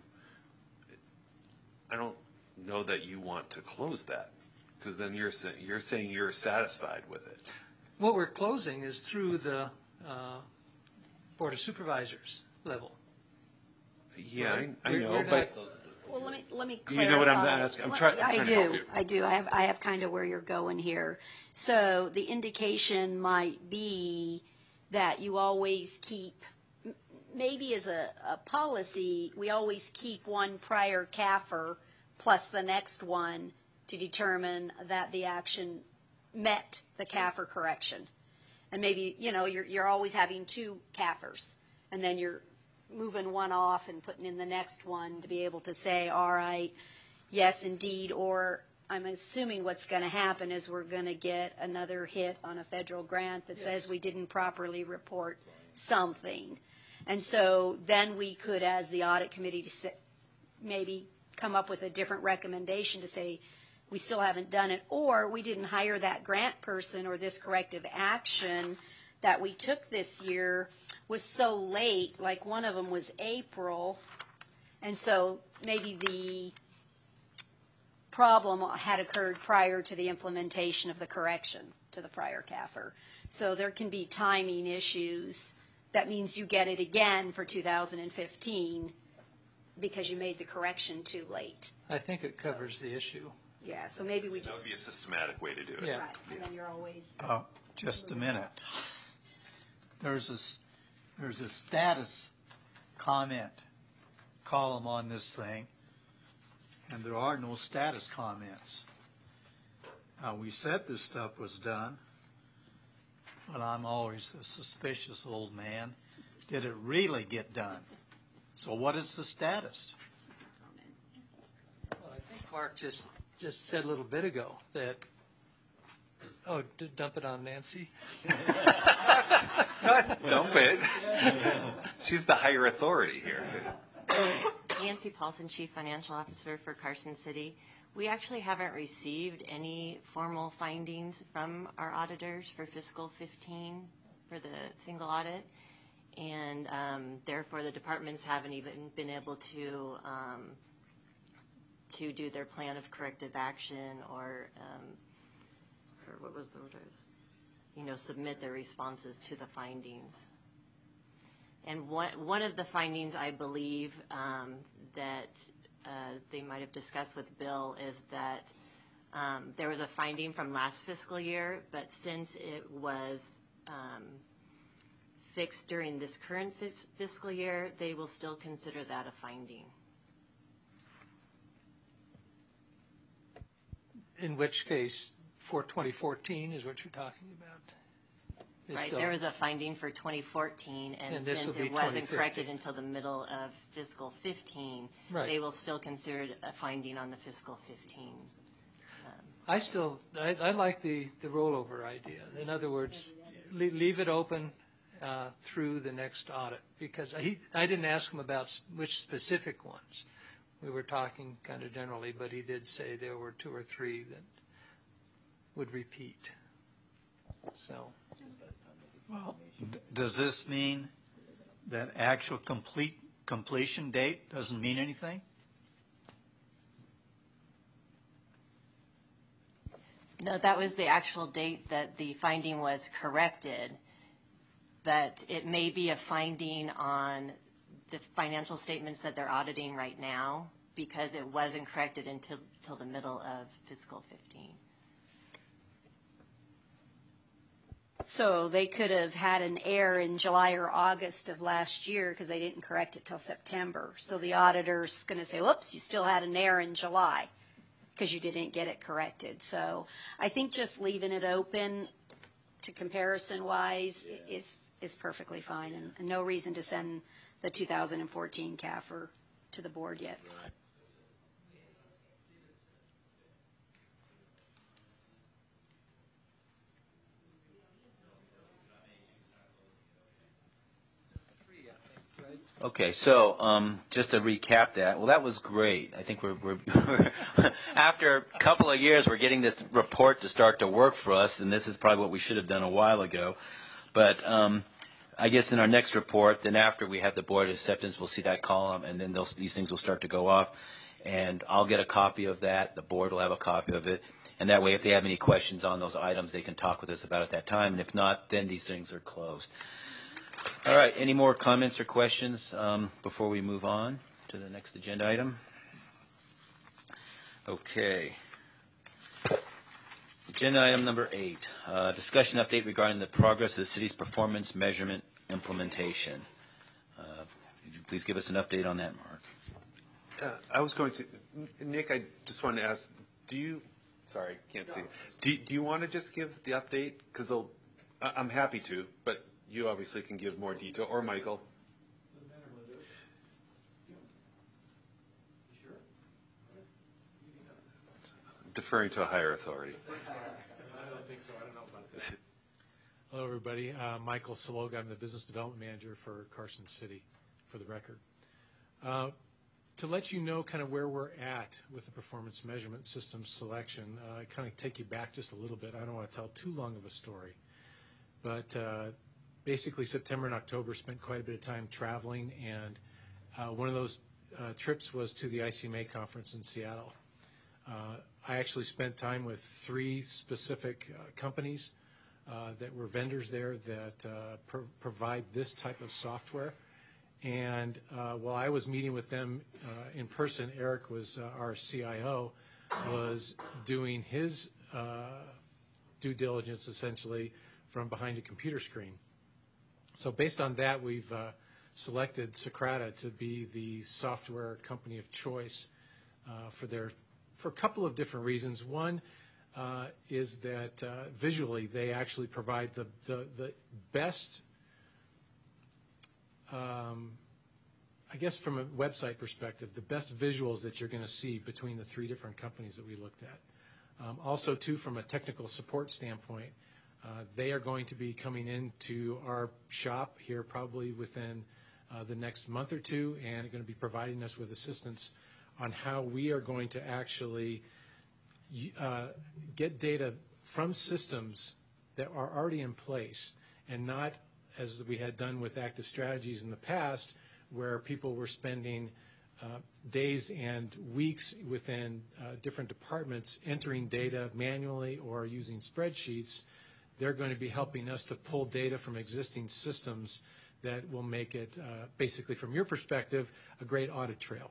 I don't know that you want to close that, because then you're saying, you're saying you're satisfied with it. What we're closing is through the uh, Board of Supervisors level. Yeah, I, I We're- know, we're but. not- Well, let me, let me You clarify. know what I'm asking? I'm Let- trying- I'm I trying to help do, you. I do. I have, I have kind of where you're going here. So the indication might be that you always keep, m- maybe as a, a policy, we always keep one prior C A F R plus the next one to determine that the action met the C A F R correction. And maybe, you know, you're, you're always having two C A F Rs, and then you're moving one off and putting in the next one to be able to say, all right, yes, indeed, or I'm assuming what's going to happen is we're going to get another hit on a federal grant that says we didn't properly report something. And so then we could, as the audit committee, to say, maybe come up with a different recommendation to say, we still haven't done it, or we didn't hire that grant person, or this corrective action that we took this year was so late, like one of them was April, and so maybe the problem had occurred prior to the implementation of the correction to the prior C A F R. So there can be timing issues. That means you get it again for two thousand fifteen because you made the correction too late. I think it covers the issue. Yeah, so maybe we That just, would be a systematic way to do it. Yeah. right, and then you're always, Uh, Just a minute. There's a, s- there's a status comment column on this thing, and there are no status comments. Now, we said this stuff was done, but I'm always a suspicious old man. Did it really get done? So what is the status? Well, I think Mark just, just said a little bit ago that, oh, d- dump it on Nancy. Dump it. She's the higher authority here. Nancy Paulson, Chief Financial Officer for Carson City. We actually haven't received any formal findings from our auditors for fiscal fifteen for the single audit. And um, therefore, the departments haven't even been able to um, to do their plan of corrective action or, um, or what was the word? I was- you know, submit their responses to the findings. And one, one of the findings, I believe, um, that uh, they might have discussed with Bill is that um, there was a finding from last fiscal year, but since it was um, fixed during this current fis- fiscal year, they will still consider that a finding. In which case, for twenty fourteen is what you're talking about. It's Right, still- there was a finding for twenty fourteen, and And this since will be it wasn't twenty corrected fifteen. until the middle of fiscal fifteen, Right. they will still consider it a finding on the fiscal fifteen. I still, I, I like the, the rollover idea. In other words, le- leave it open uh, through the next audit, because he, I didn't ask him about s- which specific ones. We were talking kind of generally, but he did say there were two or three that would repeat. So, Well, d- does this mean that actual complete, completion date doesn't mean anything? No, that was the actual date that the finding was corrected, but it may be a finding on the financial statements that they're auditing right now because it wasn't corrected until, until the middle of fiscal fifteen. so they could have had an error in July or August of last year because they didn't correct it till September. So the auditor's going to say, whoops, you still had an error in July because you didn't get it corrected. So I think just leaving it open to comparison-wise is, is perfectly fine, and, and no reason to send the two thousand fourteen C A F R to the board yet. Okay, so um, just to recap that, well, that was great. I think we're, we're, we're after a couple of years, we're getting this report to start to work for us, and this is probably what we should have done a while ago. But um, I guess in our next report, then after we have the board acceptance, we'll see that column, and then those, these things will start to go off. And I'll get a copy of that. The board will have a copy of it. And that way, if they have any questions on those items, they can talk with us about it at that time. And if not, then these things are closed. All right, any more comments or questions um, before we move on to the next agenda item? Okay. Agenda item number eight, uh, discussion update regarding the progress of the city's performance measurement implementation. Uh, would you please give us an update on that, Mark? Uh, I was going to, Nick, I just wanted to ask, do you, sorry, can't see. Do, do you want to just give the update? Because I'm happy to, but you obviously can give more detail, or Michael. Deferring to a higher authority. I don't think so. I don't know about that. Hello, everybody. Uh, Michael Saloga. I'm the Business Development Manager for Carson City, for the record. Uh, to let you know kind of where we're at with the performance measurement system selection, uh, I kind of take you back just a little bit. I don't want to tell too long of a story. But uh, basically, September and October spent quite a bit of time traveling, and uh, one of those uh, trips was to the I C M A conference in Seattle. Uh, I actually spent time with three specific uh, companies uh, that were vendors there that uh, pro provide this type of software. And uh, while I was meeting with them uh, in person, Eric was uh, our C I O, was doing his uh, due diligence essentially from behind a computer screen. So based on that, we've uh, selected Socrata to be the software company of choice uh, for their for a couple of different reasons. One uh, is that uh, visually they actually provide the, the, the best, um, I guess from a website perspective, the best visuals that you're going to see between the three different companies that we looked at. Um, also, too, from a technical support standpoint, uh, they are going to be coming into our shop here probably within uh, the next month or two, and are going to be providing us with assistance on how we are going to actually uh, get data from systems that are already in place, and not as we had done with active strategies in the past, where people were spending uh, days and weeks within uh, different departments entering data manually or using spreadsheets. They're going to be helping us to pull data from existing systems that will make it, uh, basically from your perspective, a great audit trail.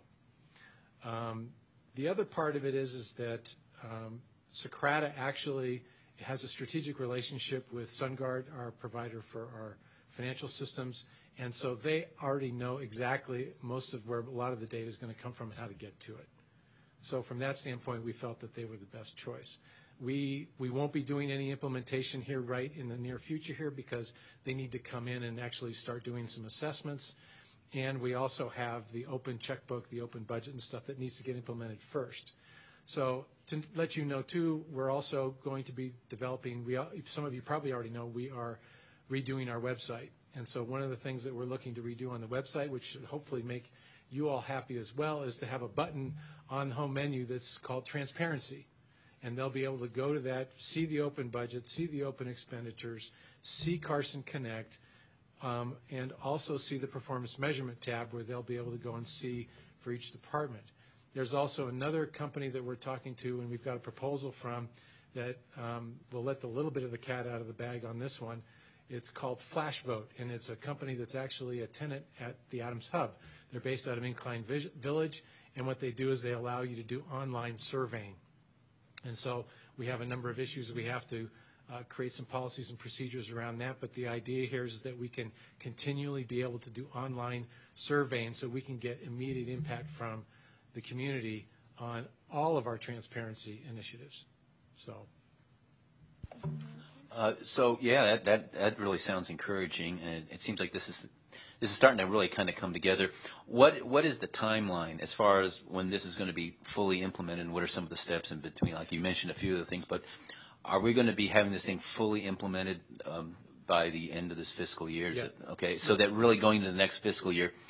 Um, the other part of it is, is that um, Socrata actually has a strategic relationship with SunGard, our provider for our financial systems, and so they already know exactly most of where a lot of the data is going to come from and how to get to it. So from that standpoint, we felt that they were the best choice. We, we won't be doing any implementation here right in the near future here because they need to come in and actually start doing some assessments. And we also have the open checkbook, the open budget and stuff that needs to get implemented first. So to let you know, too, we're also going to be developing, we, some of you probably already know, we are redoing our website. And so one of the things that we're looking to redo on the website, which should hopefully make you all happy as well, is to have a button on the home menu that's called Transparency. And they'll be able to go to that, see the open budget, see the open expenditures, see Carson Connect, Um, and also see the performance measurement tab where they'll be able to go and see for each department. There's also another company that we're talking to, and we've got a proposal from that um, will let the little bit of the cat out of the bag on this one. It's called FlashVote, and it's a company that's actually a tenant at the Adams Hub. They're based out of Incline Village, and what they do is they allow you to do online surveying. And so we have a number of issues that we have to Uh, create some policies and procedures around that, but the idea here is that we can continually be able to do online surveying so we can get immediate impact from the community on all of our transparency initiatives. So, uh, so yeah, that, that that really sounds encouraging, and it, it seems like this is this is starting to really kind of come together. What what is the timeline as far as when this is going to be fully implemented, and what are some of the steps in between? Like you mentioned a few of the things, but are we going to be having this thing fully implemented um, by the end of this fiscal year? Is Yeah. it, okay, so that really going into the next fiscal year,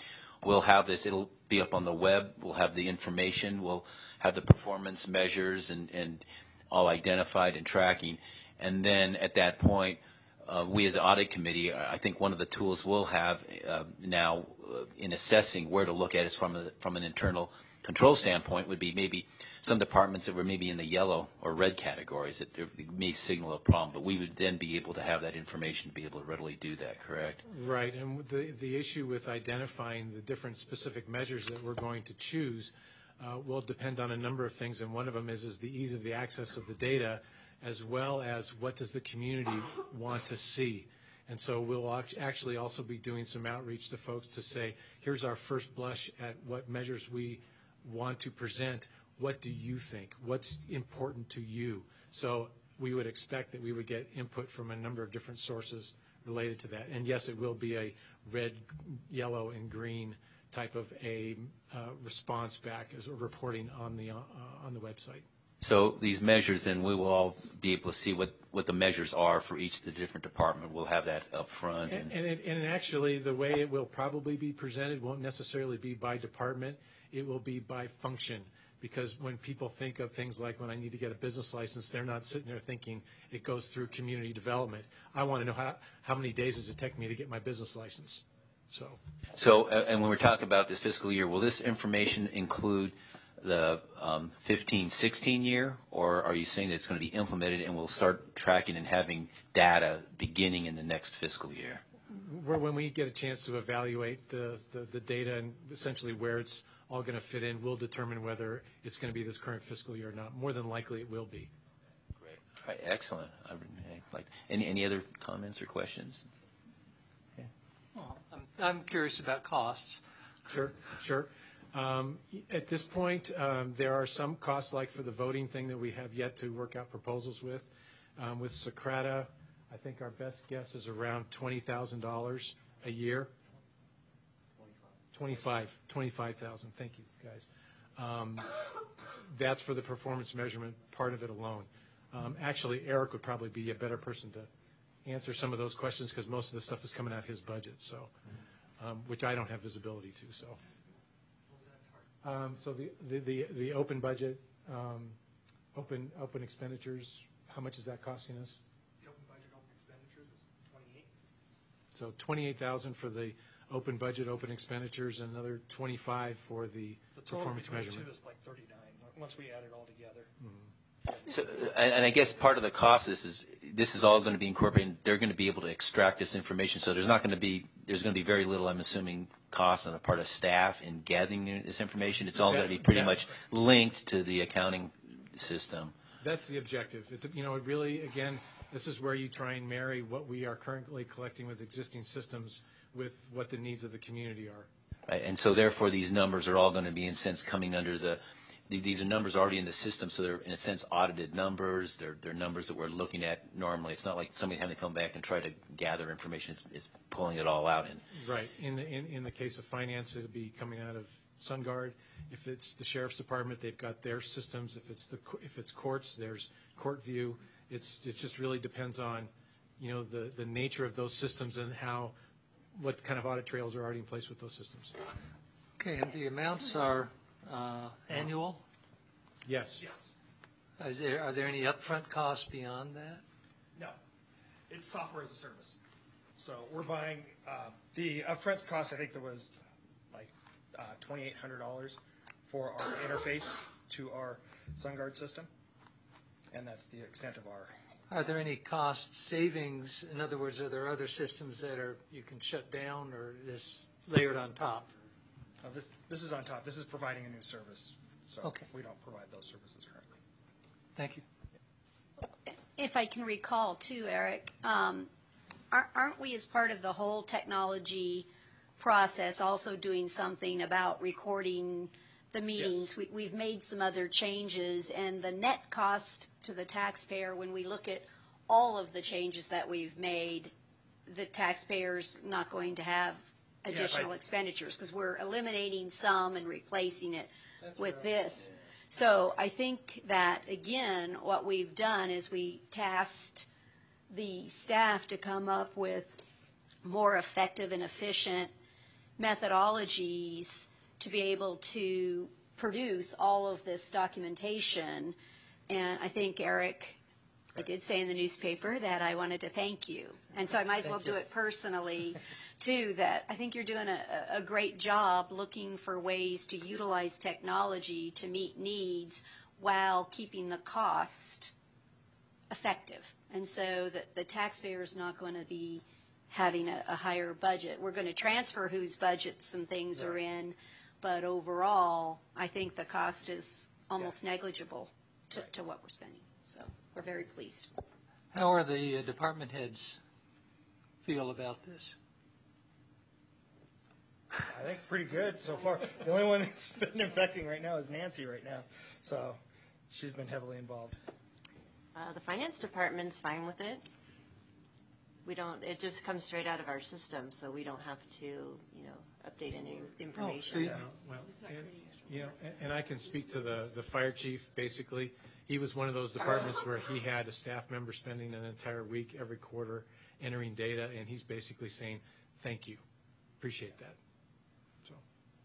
we'll have this, it'll be up on the web, we'll have the information, we'll have the performance measures and, and all identified and tracking. And then at that point, uh, we as an audit committee, I think one of the tools we'll have uh, now uh, in assessing where to look at is from, a, from an internal control standpoint would be maybe some departments that were maybe in the yellow or red categories that may signal a problem, but we would then be able to have that information to be able to readily do that, correct? Right, and the, the issue with identifying the different specific measures that we're going to choose uh, will depend on a number of things, and one of them is, is the ease of the access of the data, as well as what does the community want to see. And so we'll actually also be doing some outreach to folks to say, here's our first blush at what measures we want to present. What do you think? What's important to you? So we would expect that we would get input from a number of different sources related to that. And yes, it will be a red, yellow, and green type of a uh, response back as a reporting on the, uh, on the website. So these measures, then we will all be able to see what, what the measures are for each of the different department. We'll have that up front. And, and, it, and actually, the way it will probably be presented won't necessarily be by department. It will be by function. Because when people think of things like when I need to get a business license, they're not sitting there thinking it goes through community development. I want to know how, how many days does it take me to get my business license. So, so uh, and when we're talking about this fiscal year, will this information include the um, fifteen sixteen year, or are you saying that it's going to be implemented and we'll start tracking and having data beginning in the next fiscal year? Where when we get a chance to evaluate the, the, the data and essentially where it's all going to fit in, we'll determine whether it's going to be this current fiscal year or not. More than likely it will be. Great. All right, excellent. I, I, like, any, any other comments or questions? Okay. Well, I'm, I'm curious about costs. Sure, sure. Um, at this point, um, there are some costs, like for the voting thing, that we have yet to work out proposals with. Um, with Socrata, I think our best guess is around twenty thousand dollars a year. twenty-five, twenty-five thousand. Thank you, guys. Um, that's for the performance measurement part of it alone. Um, actually, Eric would probably be a better person to answer some of those questions because most of the stuff is coming out his budget, so um, which I don't have visibility to. So. Um, so the, the, the, the open budget, um, open open expenditures, how much is that costing us? The open budget, open expenditures is twenty-eight. So twenty-eight thousand for the open budget, open expenditures, and another twenty-five for the, the total performance measurement. is like thirty-nine once we add it all together. Mm-hmm. So, and, and I guess part of the cost, this is this is all going to be incorporated. They're going to be able to extract this information. So there's not going to be there's going to be very little, I'm assuming, cost on the part of staff in gathering this information. It's all That- going to be pretty that- much linked to the accounting system. That's the objective. It, you know, it really, again, this is where you try and marry what we are currently collecting with existing systems with what the needs of the community are. Right? And so therefore these numbers are all going to be, in a sense, coming under the, the these are numbers already in the system, so they're, in a sense, audited numbers. They're, they're numbers that we're looking at normally. It's not like somebody having to come back and try to gather information. It's, it's pulling it all out. In. Right. In the, in, in the case of finance, it'll be coming out of SunGuard. If it's the sheriff's department, they've got their systems. If it's the if it's courts, there's CourtView. It's it just really depends on, you know, the the nature of those systems and how, what kind of audit trails are already in place with those systems. Okay, and the amounts are uh, annual? Yes. Yes. Is there, are there any upfront costs beyond that? No, it's software as a service. So we're buying uh, the upfront cost. I think there was like uh, twenty-eight hundred dollars for our interface to our SunGuard system, and that's the extent of our. Are there any cost savings? In other words, are there other systems that are you can shut down or is layered on top? Uh, this this is on top. This is providing a new service. So Okay. we don't provide those services currently. Thank you. If I can recall too, Eric, um, ar- aren't we as part of the whole technology process also doing something about recording the meetings? We, we've made some other changes, and the net cost to the taxpayer, when we look at all of the changes that we've made, the taxpayer's not going to have additional I- expenditures because we're eliminating some and replacing it with this. So I think that, again, what we've done is we tasked the staff to come up with more effective and efficient methodologies to be able to produce all of this documentation. And I think, Eric, I did say in the newspaper that I wanted to thank you. And so I might as well do it personally, too, that I think you're doing a, a great job looking for ways to utilize technology to meet needs while keeping the cost effective. And so that the taxpayer is not going to be having a, a higher budget. We're going to transfer whose budgets and things are in, but overall, I think the cost is almost negligible to, to what we're spending. So we're very pleased. How are the uh, department heads feel about this? I think pretty good so far. The only one that's been infecting right now is Nancy right now. So she's been heavily involved. Uh, the finance department's fine with it. We don't, it just comes straight out of our system, so we don't have to, you know, update any information. Yeah, well, and, you know, and, and I can speak to the, the fire chief, basically. He was one of those departments where he had a staff member spending an entire week every quarter entering data, and he's basically saying, thank you, appreciate that. So,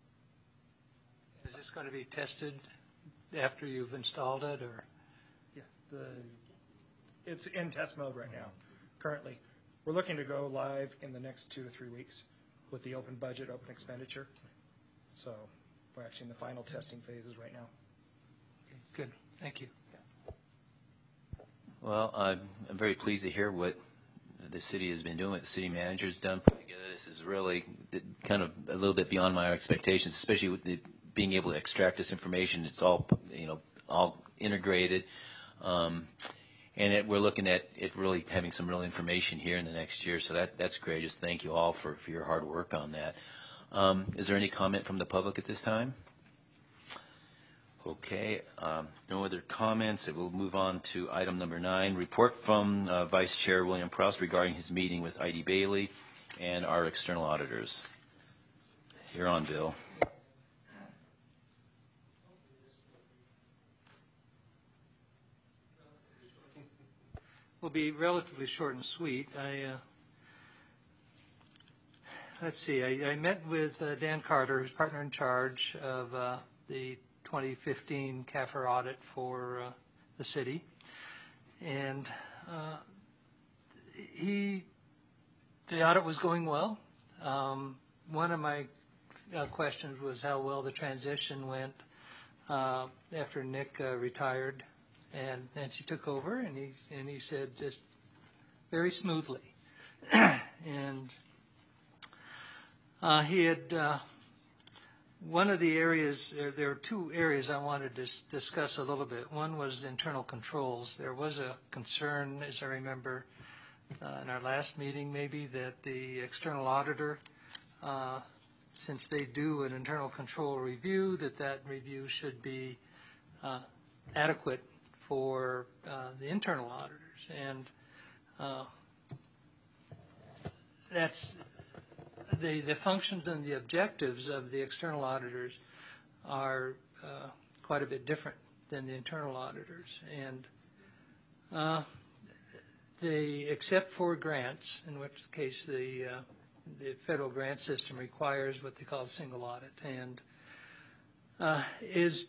is this going to be tested after you've installed it, or? Yeah, the, it's in test mode right now, currently. We're looking to go live in the next two to three weeks with the open budget, open expenditure. So we're actually in the final testing phases right now. Okay, good, thank you. Well, I'm, I'm very pleased to hear what the city has been doing, what the city manager's done, put together. This is really kind of a little bit beyond my expectations, especially with the, being able to extract this information. It's all, you know, all integrated. Um, and it, we're looking at it really having some real information here in the next year. So that, that's great. Just thank you all for, for your hard work on that. Um, is there any comment from the public at this time? Okay, um, no other comments. We'll move on to item number nine, report from uh, Vice Chair William Proust regarding his meeting with I D Bailey and our external auditors. You're on, Bill. Will be relatively short and sweet. I uh, let's see. I, I met with uh, Dan Carter, who's partner in charge of uh, the twenty fifteen C A F R audit for uh, the city, and uh, he the audit was going well. Um, one of my uh, questions was how well the transition went uh, after Nick uh, retired and Nancy took over, and he and he said just very smoothly, and uh, he had. Uh, One of the areas, there, there are two areas I wanted to s- discuss a little bit. One was internal controls. There was a concern, as I remember, uh, in our last meeting maybe, that the external auditor, uh, since they do an internal control review, that that review should be uh, adequate for uh, the internal auditors. And uh, that's... The, the functions and the objectives of the external auditors are uh, quite a bit different than the internal auditors. And uh, they, except for grants, in which case the, uh, the federal grant system requires what they call a single audit, and uh, is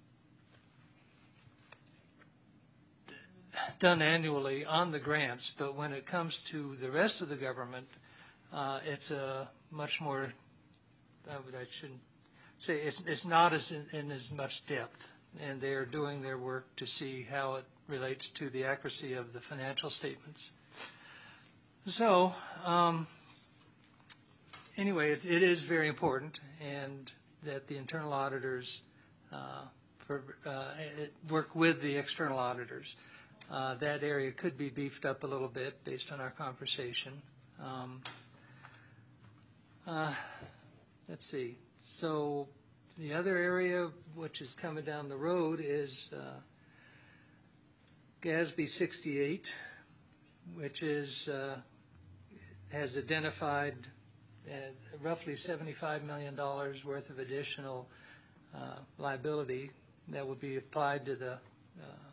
done annually on the grants, but when it comes to the rest of the government, Uh, it's a much more, I shouldn't say, it's, it's not as in, in as much depth, and they are doing their work to see how it relates to the accuracy of the financial statements. So, um, anyway, it, it is very important, and that the internal auditors uh, for, uh, it, work with the external auditors. Uh, that area could be beefed up a little bit based on our conversation. Um, Uh, let's see. So the other area which is coming down the road is uh, G A S B sixty-eight, which is uh, has identified uh, roughly seventy-five million dollars worth of additional uh, liability that would be applied to the uh,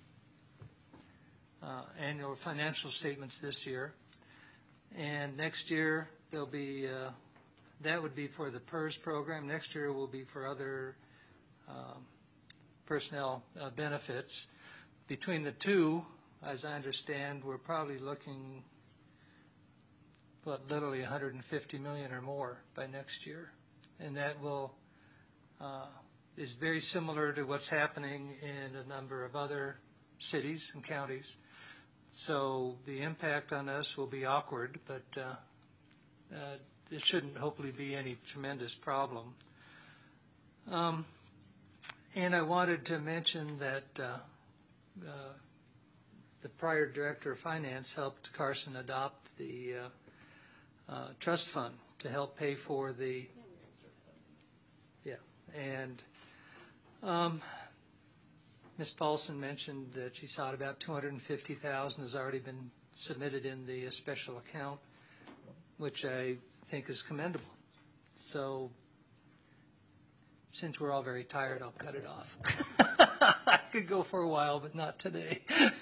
uh, annual financial statements this year. And next year, there'll be uh, that would be for the PERS program. Next year will be for other um, personnel uh, benefits. Between the two, as I understand, we're probably looking, what, literally one hundred fifty million or more by next year. And that will, uh, is very similar to what's happening in a number of other cities and counties. So the impact on us will be awkward, but uh, uh, it shouldn't hopefully be any tremendous problem. Um, and I wanted to mention that uh, uh, the prior director of finance helped Carson adopt the uh, uh, trust fund to help pay for the, yeah, and um, Miz Paulson mentioned that she thought about two hundred fifty thousand dollars has already been submitted in the special account, which I think is commendable. So since we're all very tired, I'll cut it off. I could go for a while, but not today.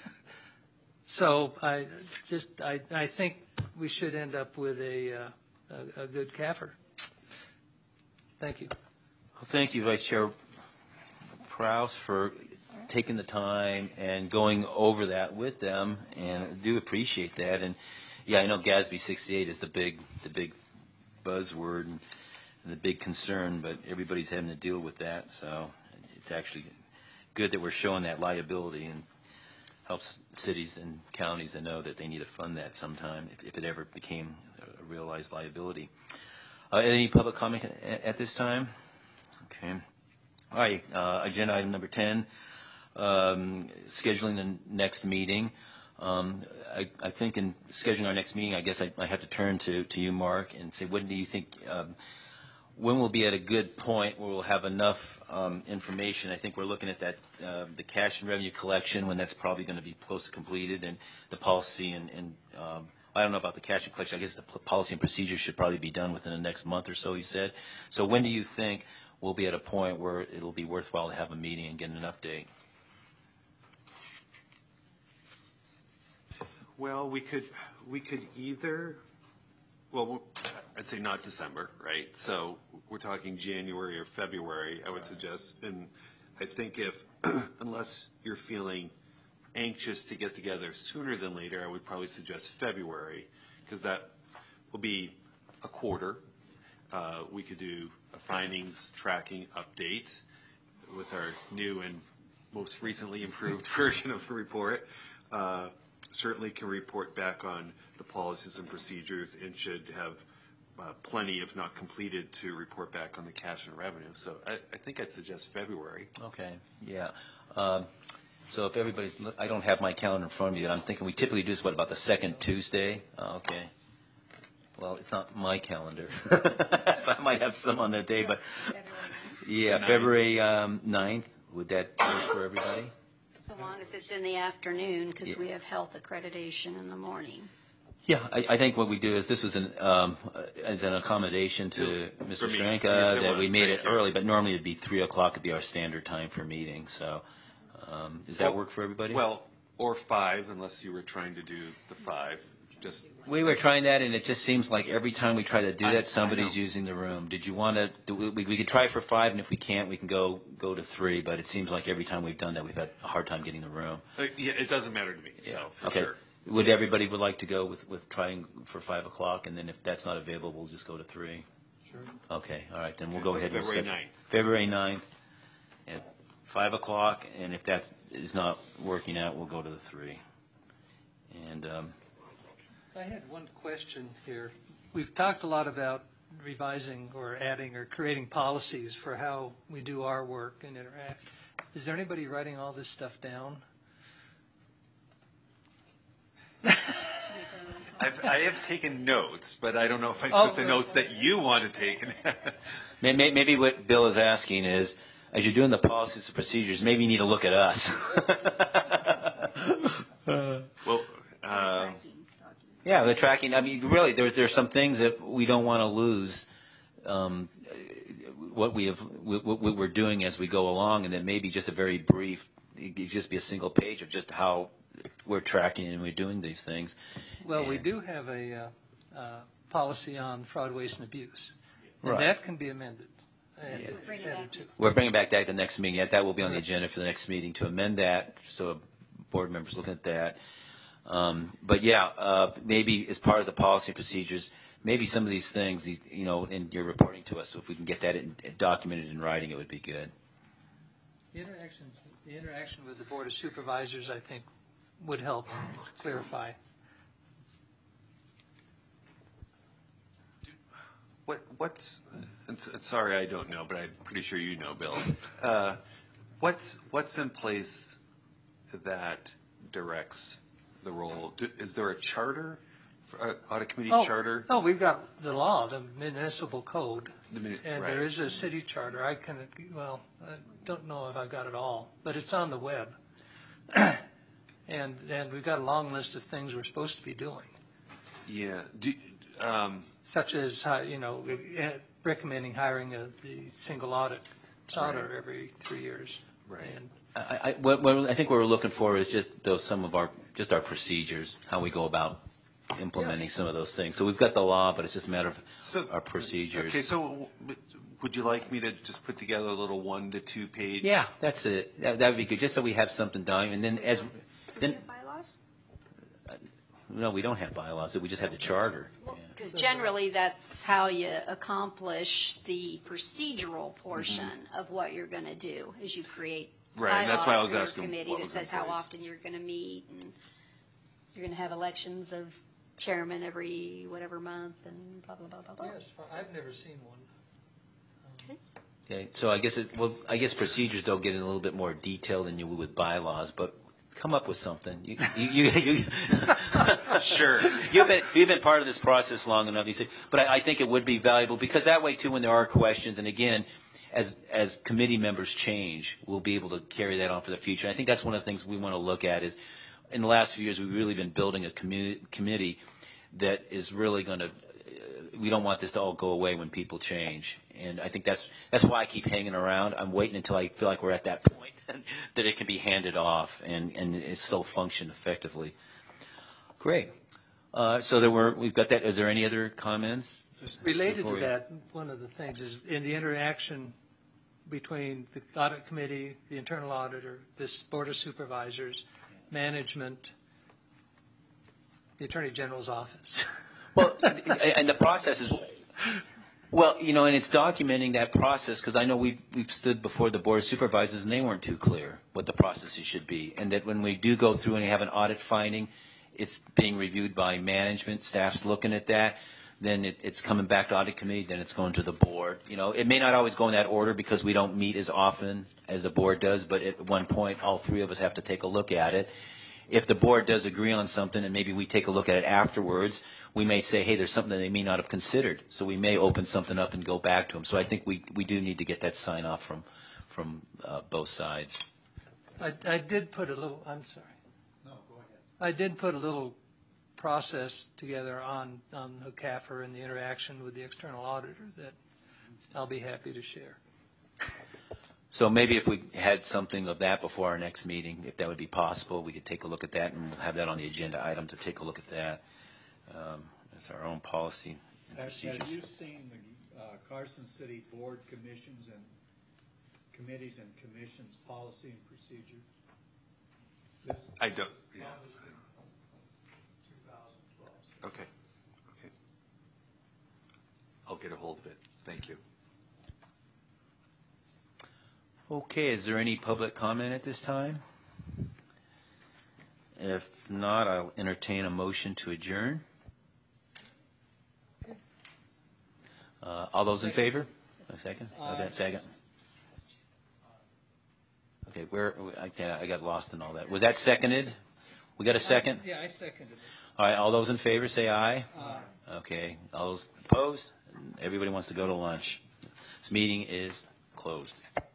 So I just I, I think we should end up with a, uh, a, a good C A F R. Thank you. Well, thank you, Vice Chair Prowse, for taking the time and going over that with them, and I do appreciate that. And yeah, I know GASB sixty-eight is the big the big buzzword and the big concern, but everybody's having to deal with that. So it's actually good that we're showing that liability, and helps cities and counties to know that they need to fund that sometime if, if it ever became a realized liability. Uh, any public comment at, at this time? Okay. All right. Uh, agenda item number ten. Um, scheduling the next meeting. Um, I, I think in scheduling our next meeting, I guess I, I have to turn to, to you, Mark, and say, when do you think, um, when we'll be at a good point where we'll have enough um, information? I think we're looking at that, uh, the cash and revenue collection, when that's probably going to be close to completed, and the policy and, and um, I don't know about the cash and collection. I guess the policy and procedure should probably be done within the next month or so, you said. So when do you think we'll be at a point where it'll be worthwhile to have a meeting and get an update? Well, we could, we could either, well, I'd say not December, right? So we're talking January or February, I would suggest. And I think if, unless you're feeling anxious to get together sooner than later, I would probably suggest February, because that will be a quarter. Uh, we could do a findings tracking update with our new and most recently improved version of the report. Uh, certainly can report back on the policies and procedures, and should have uh, plenty, if not completed, to report back on the cash and revenue. So I, I think I'd suggest February. Okay, yeah. Um, so if everybody's, I don't have my calendar in front of me, but I'm thinking we typically do this, what, about the second Tuesday? Oh, okay. Well, it's not my calendar. So I might have some on that day, but yeah, February um, ninth, would that work for everybody? So long as it's in the afternoon, because we have health accreditation in the morning. Yeah, I, I think what we do is, this was an um, as an accommodation to Mister For me, Stranka, yes, it that we was. made Thank it you. early, but normally it'd be three o'clock would be our standard time for meetings. So um, does that Well, work for everybody? Well, or five, unless you were trying to do the five. Just we were trying that, and it just seems like every time we try to do I- that, somebody's I know. using the room. Did you want to? Do we, we, we could try for five, and if we can't, we can go go to three. But it seems like every time we've done that, we've had a hard time getting the room. Uh, yeah, it doesn't matter to me. So for okay. sure. Would everybody would like to go with, with trying for five o'clock, and then if that's not available, we'll just go to three? Sure. Okay, all right, then we'll Okay, go so ahead and February set ninth. February ninth at five o'clock, and if that is not working out, we'll go to the three. And um, I had one question here. We've talked a lot about revising or adding or creating policies for how we do our work and interact. Is there anybody writing all this stuff down? I've, I have taken notes, but I don't know if I Oh, took the right. notes that you want to take. may- may- maybe what Bill is asking is, as you're doing the policies and procedures, maybe you need to look at us. Well, uh, Yeah, the tracking. I mean, really, there's there's some things that we don't want to lose. Um, what we have, what, what we're doing as we go along, and then maybe just a very brief, it could just be a single page of just how we're tracking and we're doing these things. Well, we And- do have a uh, uh, policy on fraud, waste, and abuse. And Right. that can be amended. and Bring it added back to. next We're bringing back that at the next meeting. That, that will be on the agenda for the next meeting to amend that, so board members looking at that. Um, but yeah, uh, maybe as part of the policy and procedures, maybe some of these things, these- you know, and you're reporting to us, so if we can get that in, documented in writing, it would be good. The interaction, the interaction with the Board of Supervisors, I think, would help clarify. What, what's, and s- and sorry, I don't know, but I'm pretty sure you know, Bill. Uh, What's, what's in place that directs the role? Do- Is there a charter, for- uh, audit committee Oh, charter? Oh, we've got the law, the municipal code, The muni- and right. there is a city charter. I can, well, I don't know if I've got it all, but it's on the web. And, and we've got a long list of things we're supposed to be doing, Yeah, do, um, such as, uh, you know, eh, recommending hiring a, the single audit auditor every three years. Right. And I, I, what, what I think what we're looking for is just those, some of our, just our procedures, how we go about implementing some of those things. So we've got the law, but it's just a matter of So- our procedures. okay, so w- would you like me to just put together a little one to two page? Yeah, that's it. That, that would be good, just so we have something done. And then as, then, bylaws? no, we don't have bylaws, we just have the charter. Because generally, that's how you accomplish the procedural portion of what you're going to do, is you create Right, and that's why I bylaws was for your asking committee what that was in says how place. often you're going to meet, and you're going to have elections of chairman every whatever month, and blah, blah, blah, blah, blah. yes, I've never seen one. Okay, so I guess it, well, I guess procedures don't get in a little bit more detail than you would with bylaws, but come up with something. You, you, you, you Sure. You've been, you've been part of this process long enough. You say, but I, I think it would be valuable because that way too, when there are questions, and again, as as committee members change, we'll be able to carry that on for the future. And I think that's one of the things we want to look at is, in the last few years, we've really been building a commu- committee that is really going to. We don't want this to all go away when people change, and I think that's that's why I keep hanging around. I'm waiting until I feel like we're at that point that it can be handed off and and it still function effectively. Great. Uh, so there were we've got that. Is there any other comments? Related before to we- that, one of the things is in the interaction between the audit committee, the internal auditor, this board of supervisors, management, the attorney general's office. Well, and the process is, well, you know, and it's documenting that process because I know we've, we've stood before the Board of Supervisors and they weren't too clear what the processes should be. And that when we do go through and have an audit finding, it's being reviewed by management, staff's looking at that, then it, it's coming back to audit committee, then it's going to the board. You know, it may not always go in that order because we don't meet as often as the board does, but at one point, all three of us have to take a look at it. If the board does agree on something and maybe we take a look at it afterwards, we may say, hey, there's something that they may not have considered. So we may open something up and go back to them. So I think we, we do need to get that sign off from, from uh, both sides. I, I did put a little, I'm sorry. No, go ahead. I did put a little process together on, on the C A F R and the interaction with the external auditor that I'll be happy to share. So maybe if we had something of that before our next meeting, if that would be possible, we could take a look at that and we'll have that on the agenda item to take a look at that. Um, That's our own policy and Have, procedures. have you seen the uh, Carson City Board commissions and committees and commissions policy and procedure? This I don't, yeah, published in two thousand twelve. okay, okay. I'll get a hold of it. Thank you. Okay, is there any public comment at this time? If not, I'll entertain a motion to adjourn. Uh, All those in favor? A second? Okay, second. Okay, where, I can't- I got lost in all that. Was that seconded? We got a second? Yeah, I seconded it. All right, all those in favor, say aye. Aye. Okay, all those opposed? Everybody wants to go to lunch. This meeting is closed.